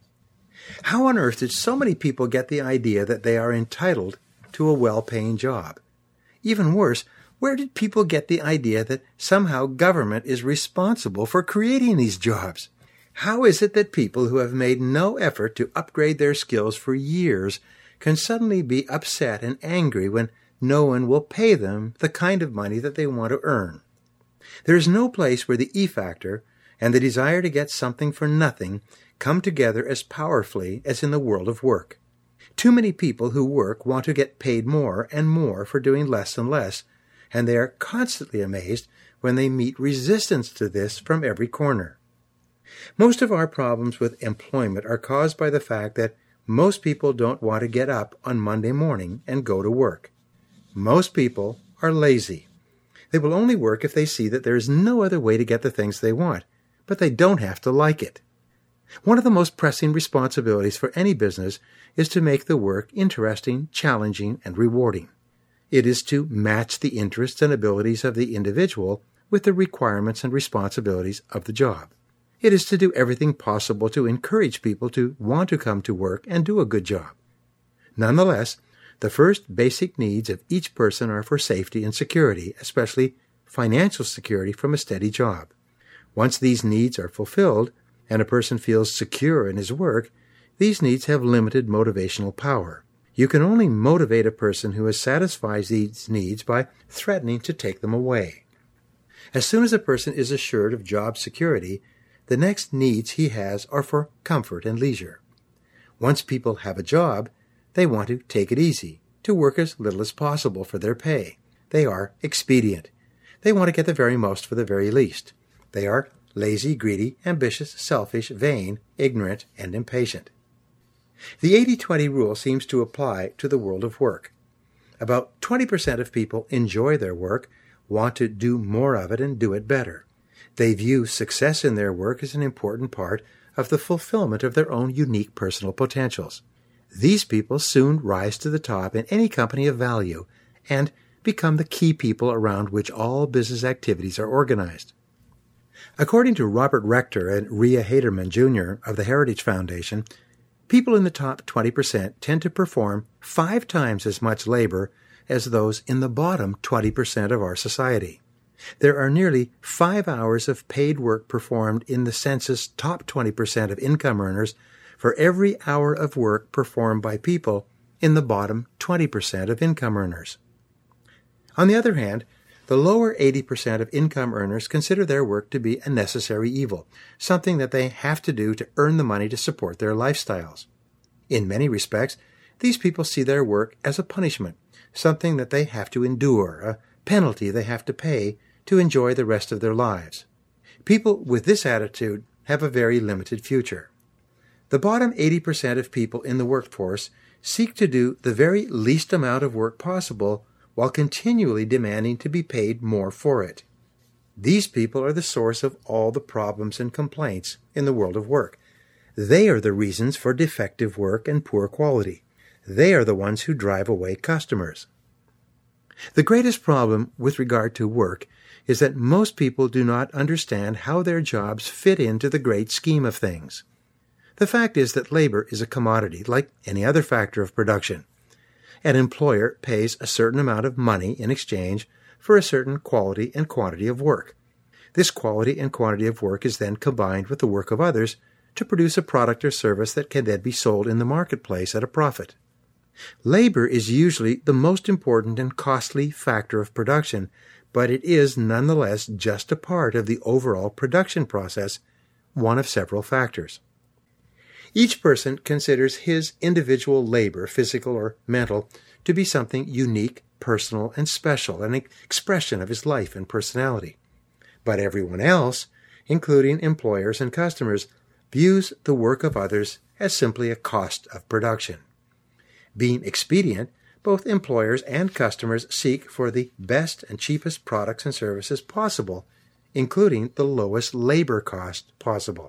How on earth did so many people get the idea that they are entitled to a well-paying job? Even worse, where did people get the idea that somehow government is responsible for creating these jobs? How is it that people who have made no effort to upgrade their skills for years can suddenly be upset and angry when no one will pay them the kind of money that they want to earn? There is no place where the E factor and the desire to get something for nothing come together as powerfully as in the world of work. Too many people who work want to get paid more and more for doing less and less, and they are constantly amazed when they meet resistance to this from every corner. Most of our problems with employment are caused by the fact that most people don't want to get up on Monday morning and go to work. Most people are lazy. They will only work if they see that there is no other way to get the things they want, but they don't have to like it. One of the most pressing responsibilities for any business is to make the work interesting, challenging, and rewarding. It is to match the interests and abilities of the individual with the requirements and responsibilities of the job. It is to do everything possible to encourage people to want to come to work and do a good job. Nonetheless, the first basic needs of each person are for safety and security, especially financial security from a steady job. Once these needs are fulfilled, and a person feels secure in his work, these needs have limited motivational power. You can only motivate a person who has satisfied these needs by threatening to take them away. As soon as a person is assured of job security, the next needs he has are for comfort and leisure. Once people have a job, they want to take it easy, to work as little as possible for their pay. They are expedient. They want to get the very most for the very least. They are lazy, greedy, ambitious, selfish, vain, ignorant, and impatient. The 80-20 rule seems to apply to the world of work. About 20% of people enjoy their work, want to do more of it, and do it better. They view success in their work as an important part of the fulfillment of their own unique personal potentials. These people soon rise to the top in any company of value and become the key people around which all business activities are organized. According to Robert Rector and Rhea Haderman, Jr. of the Heritage Foundation, people in the top 20% tend to perform 5 times as much labor as those in the bottom 20% of our society. There are nearly 5 hours of paid work performed in the census top 20% of income earners for every hour of work performed by people in the bottom 20% of income earners. On the other hand, The lower 80% of income earners consider their work to be a necessary evil, something that they have to do to earn the money to support their lifestyles. In many respects, these people see their work as a punishment, something that they have to endure, a penalty they have to pay to enjoy the rest of their lives. People with this attitude have a very limited future. The bottom 80% of people in the workforce seek to do the very least amount of work possible while continually demanding to be paid more for it. These people are the source of all the problems and complaints in the world of work. They are the reasons for defective work and poor quality. They are the ones who drive away customers. The greatest problem with regard to work is that most people do not understand how their jobs fit into the great scheme of things. The fact is that labor is a commodity like any other factor of production. An employer pays a certain amount of money in exchange for a certain quality and quantity of work. This quality and quantity of work is then combined with the work of others to produce a product or service that can then be sold in the marketplace at a profit. Labor is usually the most important and costly factor of production, but it is nonetheless just a part of the overall production process, one of several factors. Each person considers his individual labor, physical or mental, to be something unique, personal, and special, an expression of his life and personality. But everyone else, including employers and customers, views the work of others as simply a cost of production. Being expedient, both employers and customers seek for the best and cheapest products and services possible, including the lowest labor cost possible.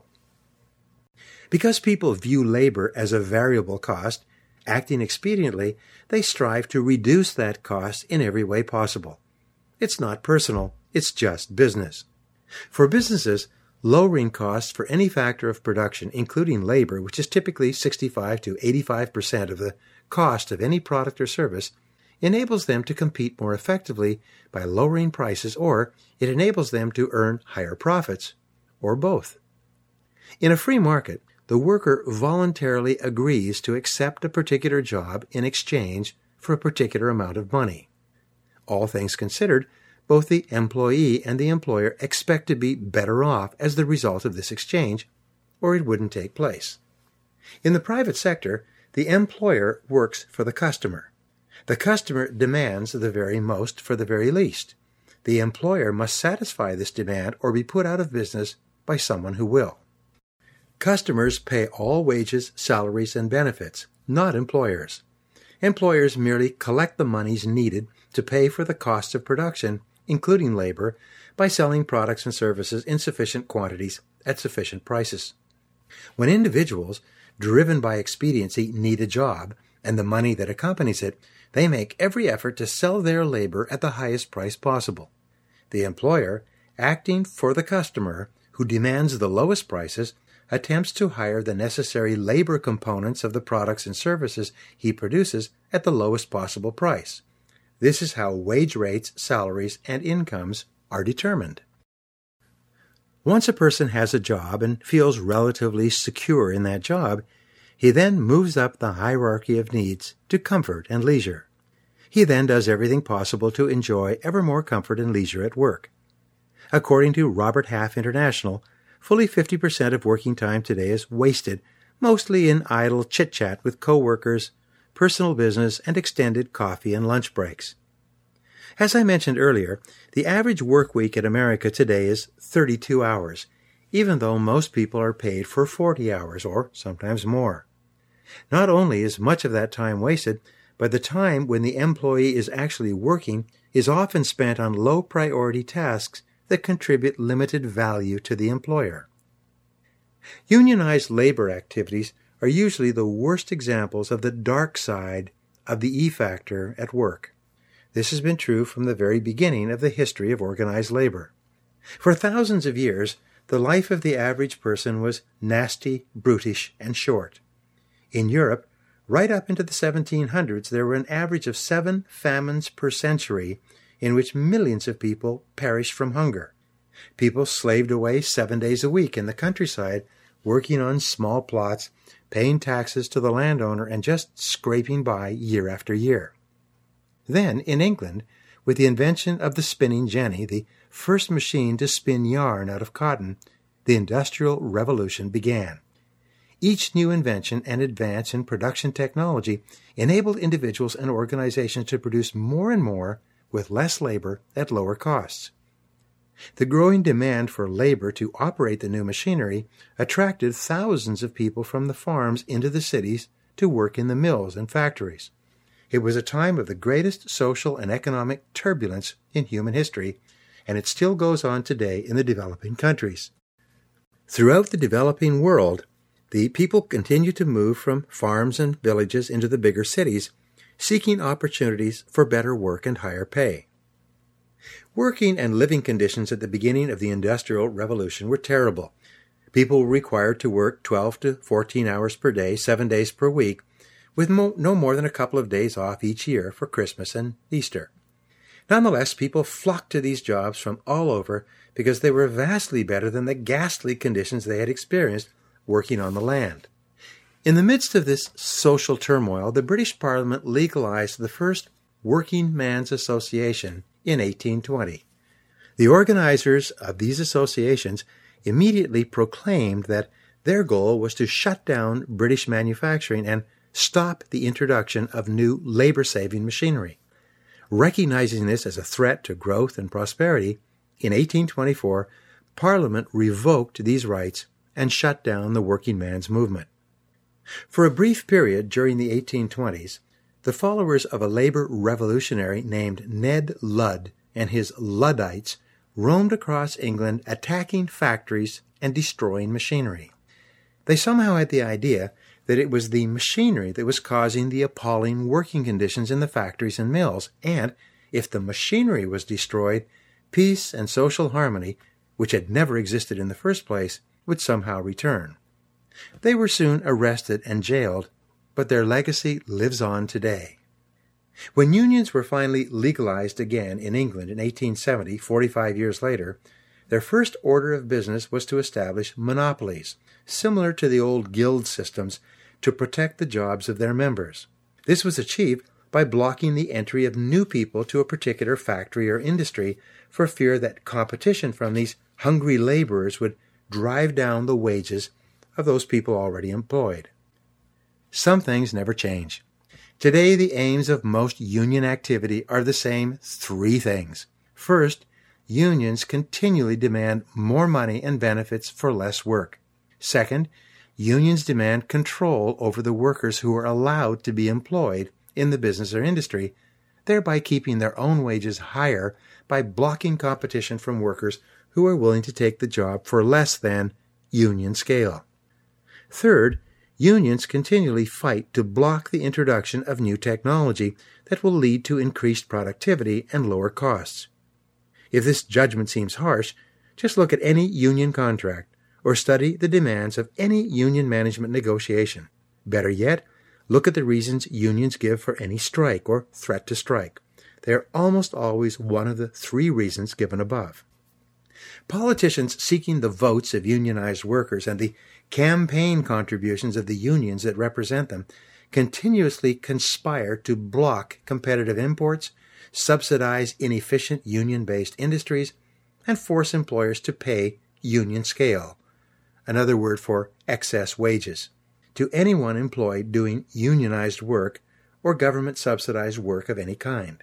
Because people view labor as a variable cost, acting expediently, they strive to reduce that cost in every way possible. It's not personal, it's just business. For businesses, lowering costs for any factor of production, including labor, which is typically 65 to 85% of the cost of any product or service, enables them to compete more effectively by lowering prices, or it enables them to earn higher profits, or both. In a free market, the worker voluntarily agrees to accept a particular job in exchange for a particular amount of money. All things considered, both the employee and the employer expect to be better off as the result of this exchange, or it wouldn't take place. In the private sector, the employer works for the customer. The customer demands the very most for the very least. The employer must satisfy this demand or be put out of business by someone who will. Customers pay all wages, salaries, and benefits, not employers. Employers merely collect the monies needed to pay for the cost of production, including labor, by selling products and services in sufficient quantities at sufficient prices. When individuals, driven by expediency, need a job and the money that accompanies it, they make every effort to sell their labor at the highest price possible. The employer, acting for the customer, who demands the lowest prices, attempts to hire the necessary labor components of the products and services he produces at the lowest possible price. This is how wage rates, salaries, and incomes are determined. Once a person has a job and feels relatively secure in that job, he then moves up the hierarchy of needs to comfort and leisure. He then does everything possible to enjoy ever more comfort and leisure at work. According to Robert Half International, fully 50% of working time today is wasted, mostly in idle chit-chat with co-workers, personal business, and extended coffee and lunch breaks. As I mentioned earlier, the average work week in America today is 32 hours, even though most people are paid for 40 hours or sometimes more. Not only is much of that time wasted, but the time when the employee is actually working is often spent on low-priority tasks that contribute limited value to the employer. Unionized labor activities are usually the worst examples of the dark side of the E factor at work. This has been true from the very beginning of the history of organized labor. For thousands of years, the life of the average person was nasty, brutish, and short. In Europe, right up into the 1700s, there were an average of 7 famines per century in which millions of people perished from hunger. People slaved away 7 days a week in the countryside, working on small plots, paying taxes to the landowner, and just scraping by year after year. Then, in England, With the invention of the spinning jenny, the first machine to spin yarn out of cotton, the Industrial Revolution began. Each new invention and advance in production technology enabled individuals and organizations to produce more and more with less labor at lower costs. The growing demand for labor to operate the new machinery attracted thousands of people from the farms into the cities to work in the mills and factories. It was a time of the greatest social and economic turbulence in human history, and it still goes on today in the developing countries. Throughout the developing world, the people continue to move from farms and villages into the bigger cities, seeking opportunities for better work and higher pay. Working and living conditions at the beginning of the Industrial Revolution were terrible. People were required to work 12 to 14 hours per day, 7 days per week, with no more than a couple of days off each year for Christmas and Easter. Nonetheless, people flocked to these jobs from all over because they were vastly better than the ghastly conditions they had experienced working on the land. In the midst of this social turmoil, the British Parliament legalized the first Working Man's Association in 1820. The organizers of these associations immediately proclaimed that their goal was to shut down British manufacturing and stop the introduction of new labor-saving machinery. Recognizing this as a threat to growth and prosperity, in 1824, Parliament revoked these rights and shut down the working man's movement. For a brief period during the 1820s, the followers of a labor revolutionary named Ned Ludd and his Luddites roamed across England attacking factories and destroying machinery. They somehow had the idea that it was the machinery that was causing the appalling working conditions in the factories and mills, and if the machinery was destroyed, peace and social harmony, which had never existed in the first place, would somehow return. They were soon arrested and jailed, but their legacy lives on today. When unions were finally legalized again in England in 1870, 45 years later, their first order of business was to establish monopolies, similar to the old guild systems, to protect the jobs of their members. This was achieved by blocking the entry of new people to a particular factory or industry for fear that competition from these hungry laborers would drive down the wages of those people already employed. Some things never change. Today, the aims of most union activity are the same three things. First, unions continually demand more money and benefits for less work. Second, unions demand control over the workers who are allowed to be employed in the business or industry, thereby keeping their own wages higher by blocking competition from workers who are willing to take the job for less than union scale. Third, unions continually fight to block the introduction of new technology that will lead to increased productivity and lower costs. If this judgment seems harsh, just look at any union contract or study the demands of any union management negotiation. Better yet, look at the reasons unions give for any strike or threat to strike. They are almost always one of the three reasons given above. Politicians seeking the votes of unionized workers and the campaign contributions of the unions that represent them continuously conspire to block competitive imports, subsidize inefficient union-based industries, and force employers to pay union scale, another word for excess wages, to anyone employed doing unionized work or government-subsidized work of any kind.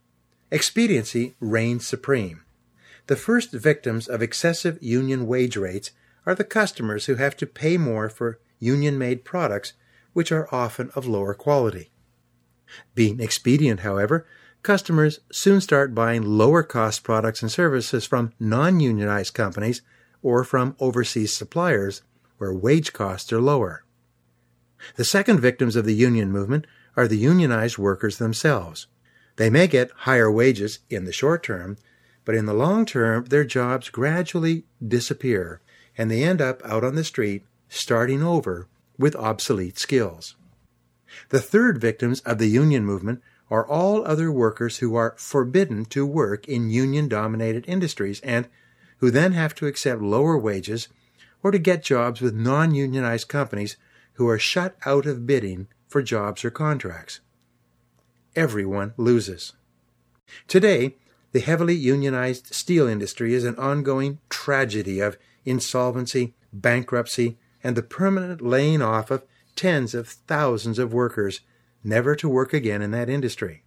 Expediency reigns supreme. The first victims of excessive union wage rates are the customers who have to pay more for union-made products, which are often of lower quality. Being expedient, however, customers soon start buying lower-cost products and services from non-unionized companies or from overseas suppliers, where wage costs are lower. The second victims of the union movement are the unionized workers themselves. They may get higher wages in the short term, but in the long term, their jobs gradually disappear, and they end up out on the street, starting over with obsolete skills. The third victims of the union movement are all other workers who are forbidden to work in union-dominated industries and who then have to accept lower wages or to get jobs with non-unionized companies who are shut out of bidding for jobs or contracts. Everyone loses. Today, the heavily unionized steel industry is an ongoing tragedy of insolvency, bankruptcy, and the permanent laying off of tens of thousands of workers, never to work again in that industry.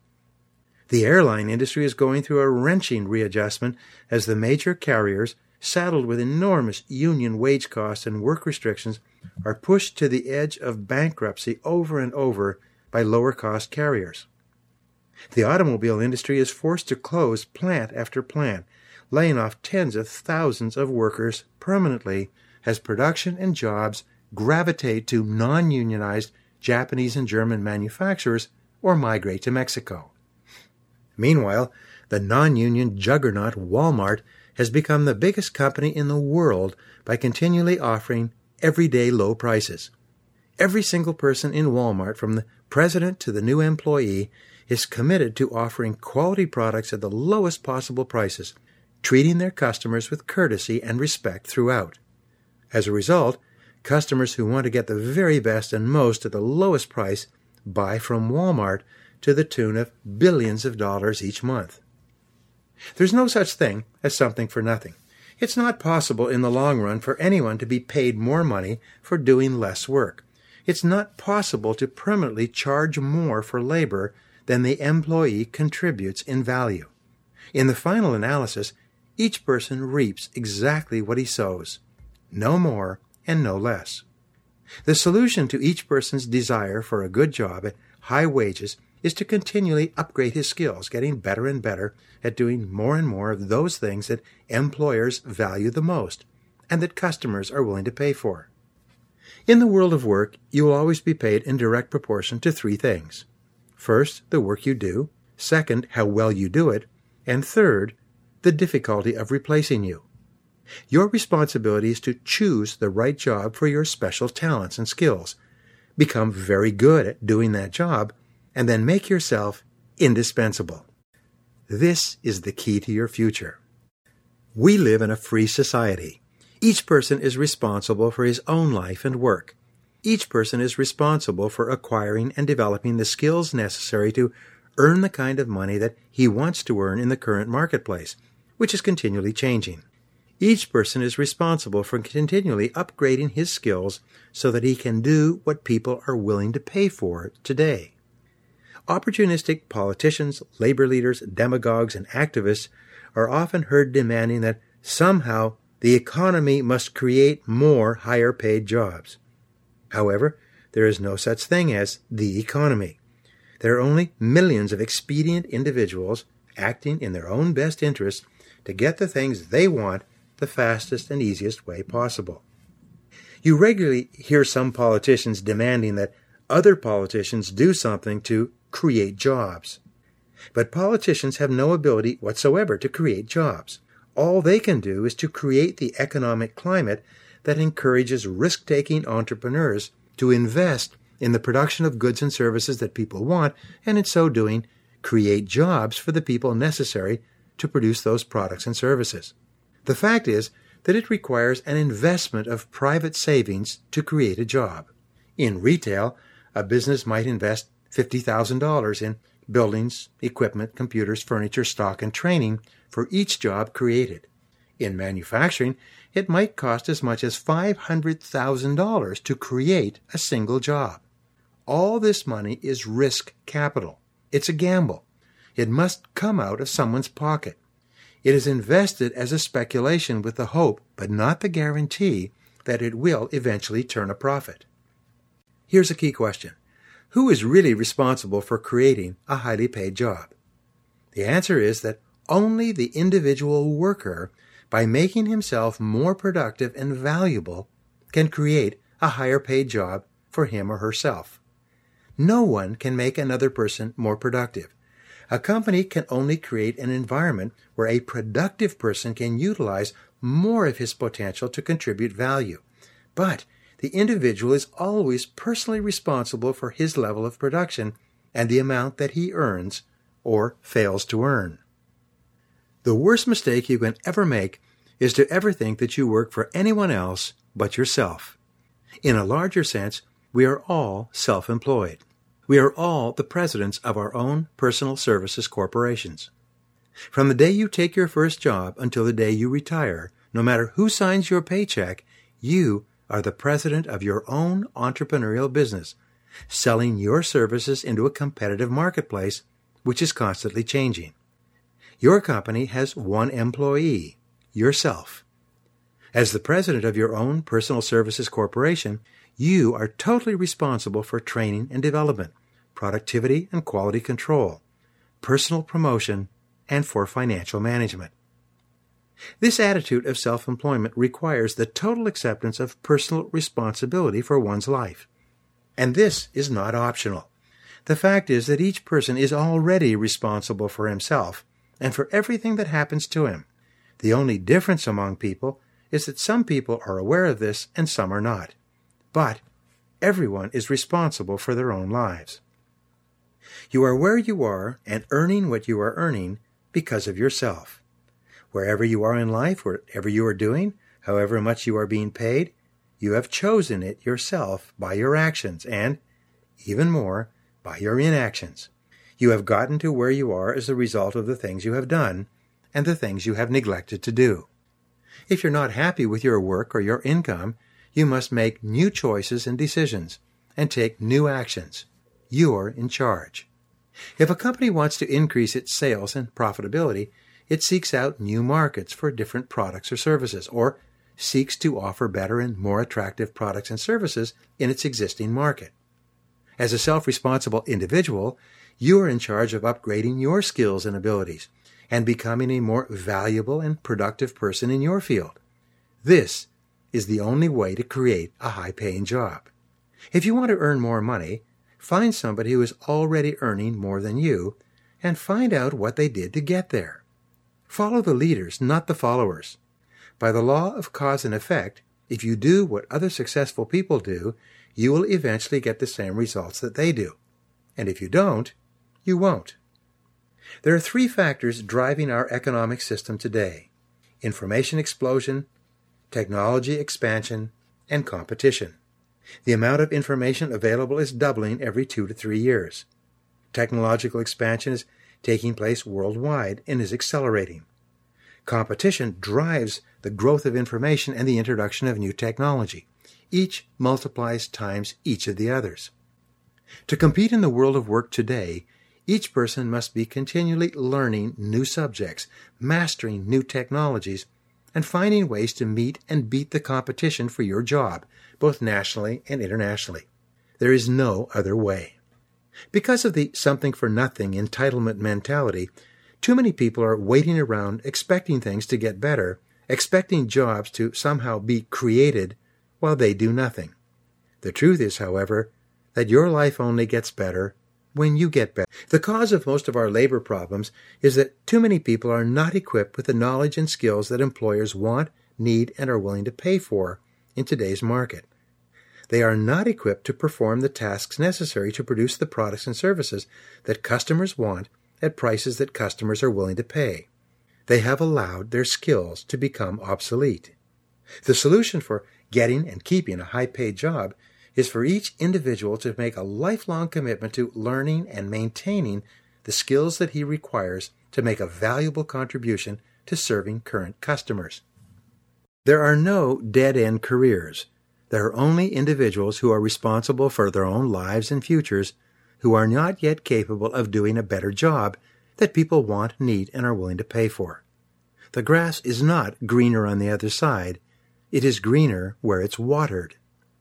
The airline industry is going through a wrenching readjustment as the major carriers, saddled with enormous union wage costs and work restrictions, are pushed to the edge of bankruptcy over and over by lower-cost carriers. The automobile industry is forced to close plant after plant, laying off tens of thousands of workers permanently as production and jobs gravitate to non-unionized Japanese and German manufacturers or migrate to Mexico. Meanwhile, the non-union juggernaut Walmart has become the biggest company in the world by continually offering everyday low prices. Every single person in Walmart, from the president to the new employee, is committed to offering quality products at the lowest possible prices, treating their customers with courtesy and respect throughout. As a result, customers who want to get the very best and most at the lowest price buy from Walmart to the tune of billions of dollars each month. There's no such thing as something for nothing. It's not possible in the long run for anyone to be paid more money for doing less work. It's not possible to permanently charge more for labor than the employee contributes in value. In the final analysis, each person reaps exactly what he sows, no more and no less. The solution to each person's desire for a good job at high wages is to continually upgrade his skills, getting better and better at doing more and more of those things that employers value the most and that customers are willing to pay for. In the world of work, you will always be paid in direct proportion to three things. First, the work you do. Second, how well you do it. And third, the difficulty of replacing you. Your responsibility is to choose the right job for your special talents and skills, become very good at doing that job, and then make yourself indispensable. This is the key to your future. We live in a free society. Each person is responsible for his own life and work. Each person is responsible for acquiring and developing the skills necessary to earn the kind of money that he wants to earn in the current marketplace, which is continually changing. Each person is responsible for continually upgrading his skills so that he can do what people are willing to pay for today. Opportunistic politicians, labor leaders, demagogues, and activists are often heard demanding that somehow the economy must create more higher-paid jobs. However, there is no such thing as the economy. There are only millions of expedient individuals acting in their own best interests to get the things they want the fastest and easiest way possible. You regularly hear some politicians demanding that other politicians do something to create jobs. But politicians have no ability whatsoever to create jobs. All they can do is to create the economic climate that encourages risk-taking entrepreneurs to invest in the production of goods and services that people want, and in so doing, create jobs for the people necessary to produce those products and services. The fact is that it requires an investment of private savings to create a job. In retail, a business might invest $50,000 in buildings, equipment, computers, furniture, stock, and training for each job created. In manufacturing, it might cost as much as $500,000 to create a single job. All this money is risk capital. It's a gamble. It must come out of someone's pocket. It is invested as a speculation with the hope, but not the guarantee, that it will eventually turn a profit. Here's a key question. Who is really responsible for creating a highly paid job? The answer is that only the individual worker, by making himself more productive and valuable, can create a higher paid job for him or herself. No one can make another person more productive. A company can only create an environment where a productive person can utilize more of his potential to contribute value. But the individual is always personally responsible for his level of production and the amount that he earns or fails to earn. The worst mistake you can ever make is to ever think that you work for anyone else but yourself. In a larger sense, we are all self-employed. We are all the presidents of our own personal services corporations. From the day you take your first job until the day you retire, no matter who signs your paycheck, you are the president of your own entrepreneurial business, selling your services into a competitive marketplace which is constantly changing. Your company has one employee, yourself. As the president of your own personal services corporation, you are totally responsible for training and development, productivity and quality control, personal promotion, and for financial management. This attitude of self-employment requires the total acceptance of personal responsibility for one's life. And this is not optional. The fact is that each person is already responsible for himself and for everything that happens to him. The only difference among people is that some people are aware of this and some are not. But everyone is responsible for their own lives. You are where you are and earning what you are earning because of yourself. Wherever you are in life, whatever you are doing, however much you are being paid, you have chosen it yourself by your actions and, even more, by your inactions. You have gotten to where you are as a result of the things you have done and the things you have neglected to do. If you're not happy with your work or your income, you must make new choices and decisions and take new actions. You're in charge. If a company wants to increase its sales and profitability, it seeks out new markets for different products or services, or seeks to offer better and more attractive products and services in its existing market. As a self-responsible individual, you are in charge of upgrading your skills and abilities and becoming a more valuable and productive person in your field. This is the only way to create a high-paying job. If you want to earn more money, find somebody who is already earning more than you and find out what they did to get there. Follow the leaders, not the followers. By the law of cause and effect, if you do what other successful people do, you will eventually get the same results that they do. And if you don't, you won't. There are three factors driving our economic system today: information explosion, technology expansion, and competition. The amount of information available is doubling every 2 to 3 years. Technological expansion is taking place worldwide and is accelerating. Competition drives the growth of information and the introduction of new technology. Each multiplies times each of the others. To compete in the world of work today, each person must be continually learning new subjects, mastering new technologies, and finding ways to meet and beat the competition for your job, both nationally and internationally. There is no other way. Because of the something-for-nothing entitlement mentality, too many people are waiting around expecting things to get better, expecting jobs to somehow be created while they do nothing. The truth is, however, that your life only gets better when you get better. The cause of most of our labor problems is that too many people are not equipped with the knowledge and skills that employers want, need, and are willing to pay for in today's market. They are not equipped to perform the tasks necessary to produce the products and services that customers want at prices that customers are willing to pay. They have allowed their skills to become obsolete. The solution for getting and keeping a high-paid job is for each individual to make a lifelong commitment to learning and maintaining the skills that he requires to make a valuable contribution to serving current customers. There are no dead-end careers. There are only individuals who are responsible for their own lives and futures who are not yet capable of doing a better job that people want, need, and are willing to pay for. The grass is not greener on the other side. It is greener where it's watered.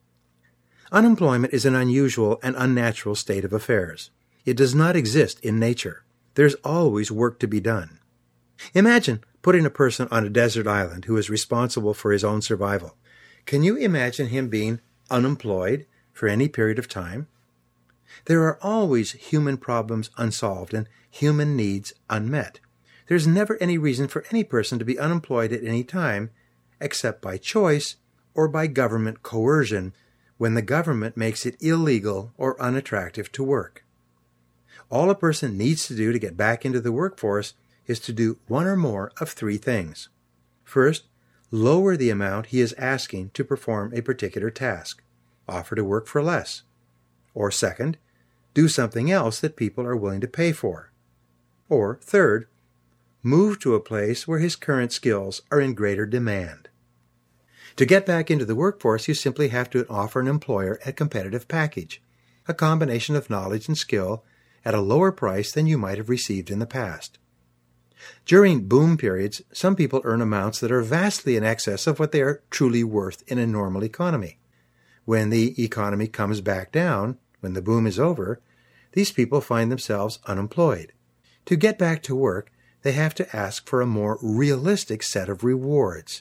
Unemployment is an unusual and unnatural state of affairs. It does not exist in nature. There's always work to be done. Imagine putting a person on a desert island who is responsible for his own survival. Can you imagine him being unemployed for any period of time? There are always human problems unsolved and human needs unmet. There's never any reason for any person to be unemployed at any time, except by choice or by government coercion, when the government makes it illegal or unattractive to work. All a person needs to do to get back into the workforce is to do one or more of three things. First, lower the amount he is asking to perform a particular task. Offer to work for less. Or second, do something else that people are willing to pay for. Or third, move to a place where his current skills are in greater demand. To get back into the workforce, you simply have to offer an employer a competitive package, a combination of knowledge and skill at a lower price than you might have received in the past. During boom periods, some people earn amounts that are vastly in excess of what they are truly worth in a normal economy. When the economy comes back down, when the boom is over, these people find themselves unemployed. To get back to work, they have to ask for a more realistic set of rewards.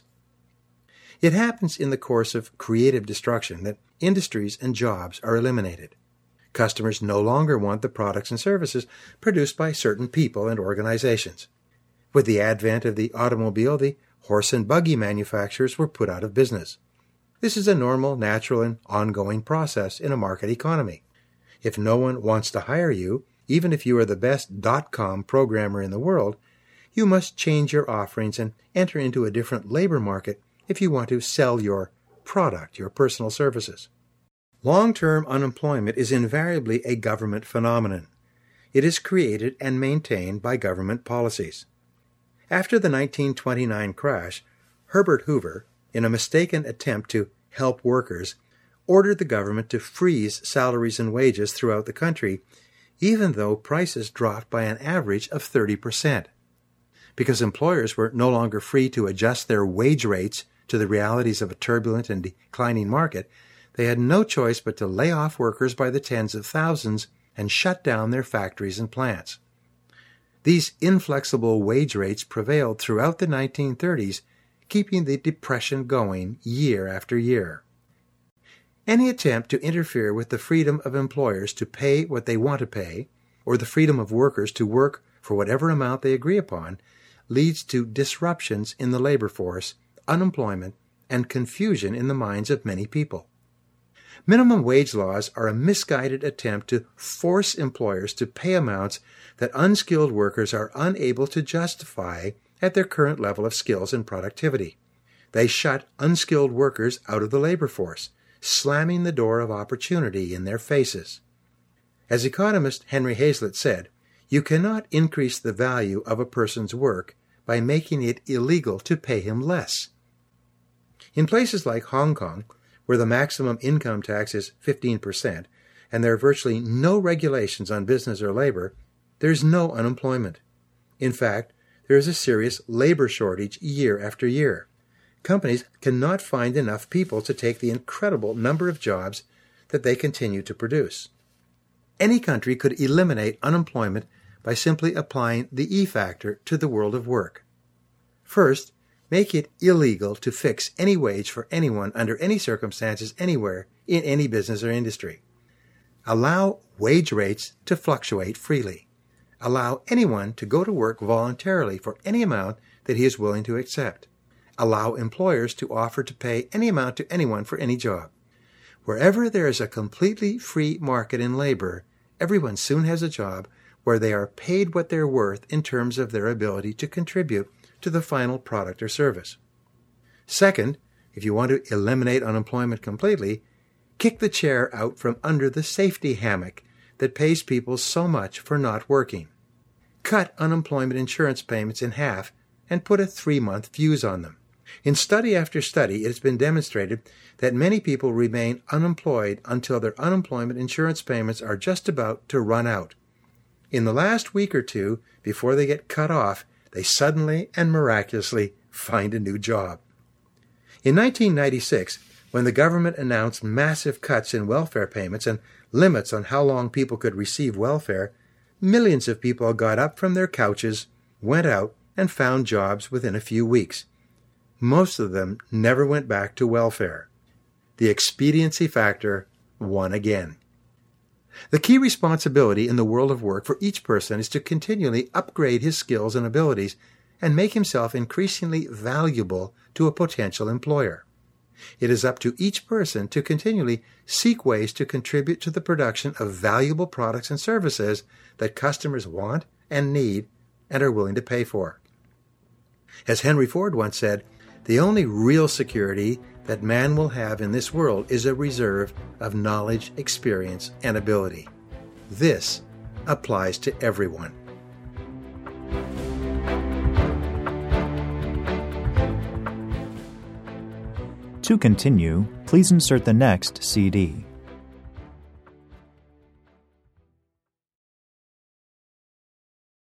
It happens in the course of creative destruction that industries and jobs are eliminated. Customers no longer want the products and services produced by certain people and organizations. With the advent of the automobile, the horse and buggy manufacturers were put out of business. This is a normal, natural, and ongoing process in a market economy. If no one wants to hire you, even if you are the best .com programmer in the world, you must change your offerings and enter into a different labor market if you want to sell your product, your personal services. Long-term unemployment is invariably a government phenomenon. It is created and maintained by government policies. After the 1929 crash, Herbert Hoover, in a mistaken attempt to help workers, ordered the government to freeze salaries and wages throughout the country, even though prices dropped by an average of 30%. Because employers were no longer free to adjust their wage rates to the realities of a turbulent and declining market, they had no choice but to lay off workers by the tens of thousands and shut down their factories and plants. These inflexible wage rates prevailed throughout the 1930s, keeping the Depression going year after year. Any attempt to interfere with the freedom of employers to pay what they want to pay, or the freedom of workers to work for whatever amount they agree upon, leads to disruptions in the labor force, unemployment, and confusion in the minds of many people. Minimum wage laws are a misguided attempt to force employers to pay amounts that unskilled workers are unable to justify at their current level of skills and productivity. They shut unskilled workers out of the labor force, slamming the door of opportunity in their faces. As economist Henry Hazlitt said, "You cannot increase the value of a person's work by making it illegal to pay him less." In places like Hong Kong, where the maximum income tax is 15%, and there are virtually no regulations on business or labor, there is no unemployment. In fact, there is a serious labor shortage year after year. Companies cannot find enough people to take the incredible number of jobs that they continue to produce. Any country could eliminate unemployment by simply applying the E factor to the world of work. First, make it illegal to fix any wage for anyone under any circumstances anywhere in any business or industry. Allow wage rates to fluctuate freely. Allow anyone to go to work voluntarily for any amount that he is willing to accept. Allow employers to offer to pay any amount to anyone for any job. Wherever there is a completely free market in labor, everyone soon has a job where they are paid what they're worth in terms of their ability to contribute to the final product or service. Second, if you want to eliminate unemployment completely, kick the chair out from under the safety hammock that pays people so much for not working. Cut unemployment insurance payments in half and put a 3-month fuse on them. In study after study, it has been demonstrated that many people remain unemployed until their unemployment insurance payments are just about to run out. In the last week or two, before they get cut off, they suddenly and miraculously find a new job. In 1996, when the government announced massive cuts in welfare payments and limits on how long people could receive welfare, millions of people got up from their couches, went out, and found jobs within a few weeks. Most of them never went back to welfare. The expediency factor won again. The key responsibility in the world of work for each person is to continually upgrade his skills and abilities and make himself increasingly valuable to a potential employer. It is up to each person to continually seek ways to contribute to the production of valuable products and services that customers want and need and are willing to pay for. As Henry Ford once said, "The only real security that man will have in this world is a reserve of knowledge, experience, and ability." This applies to everyone. To continue, please insert the next CD.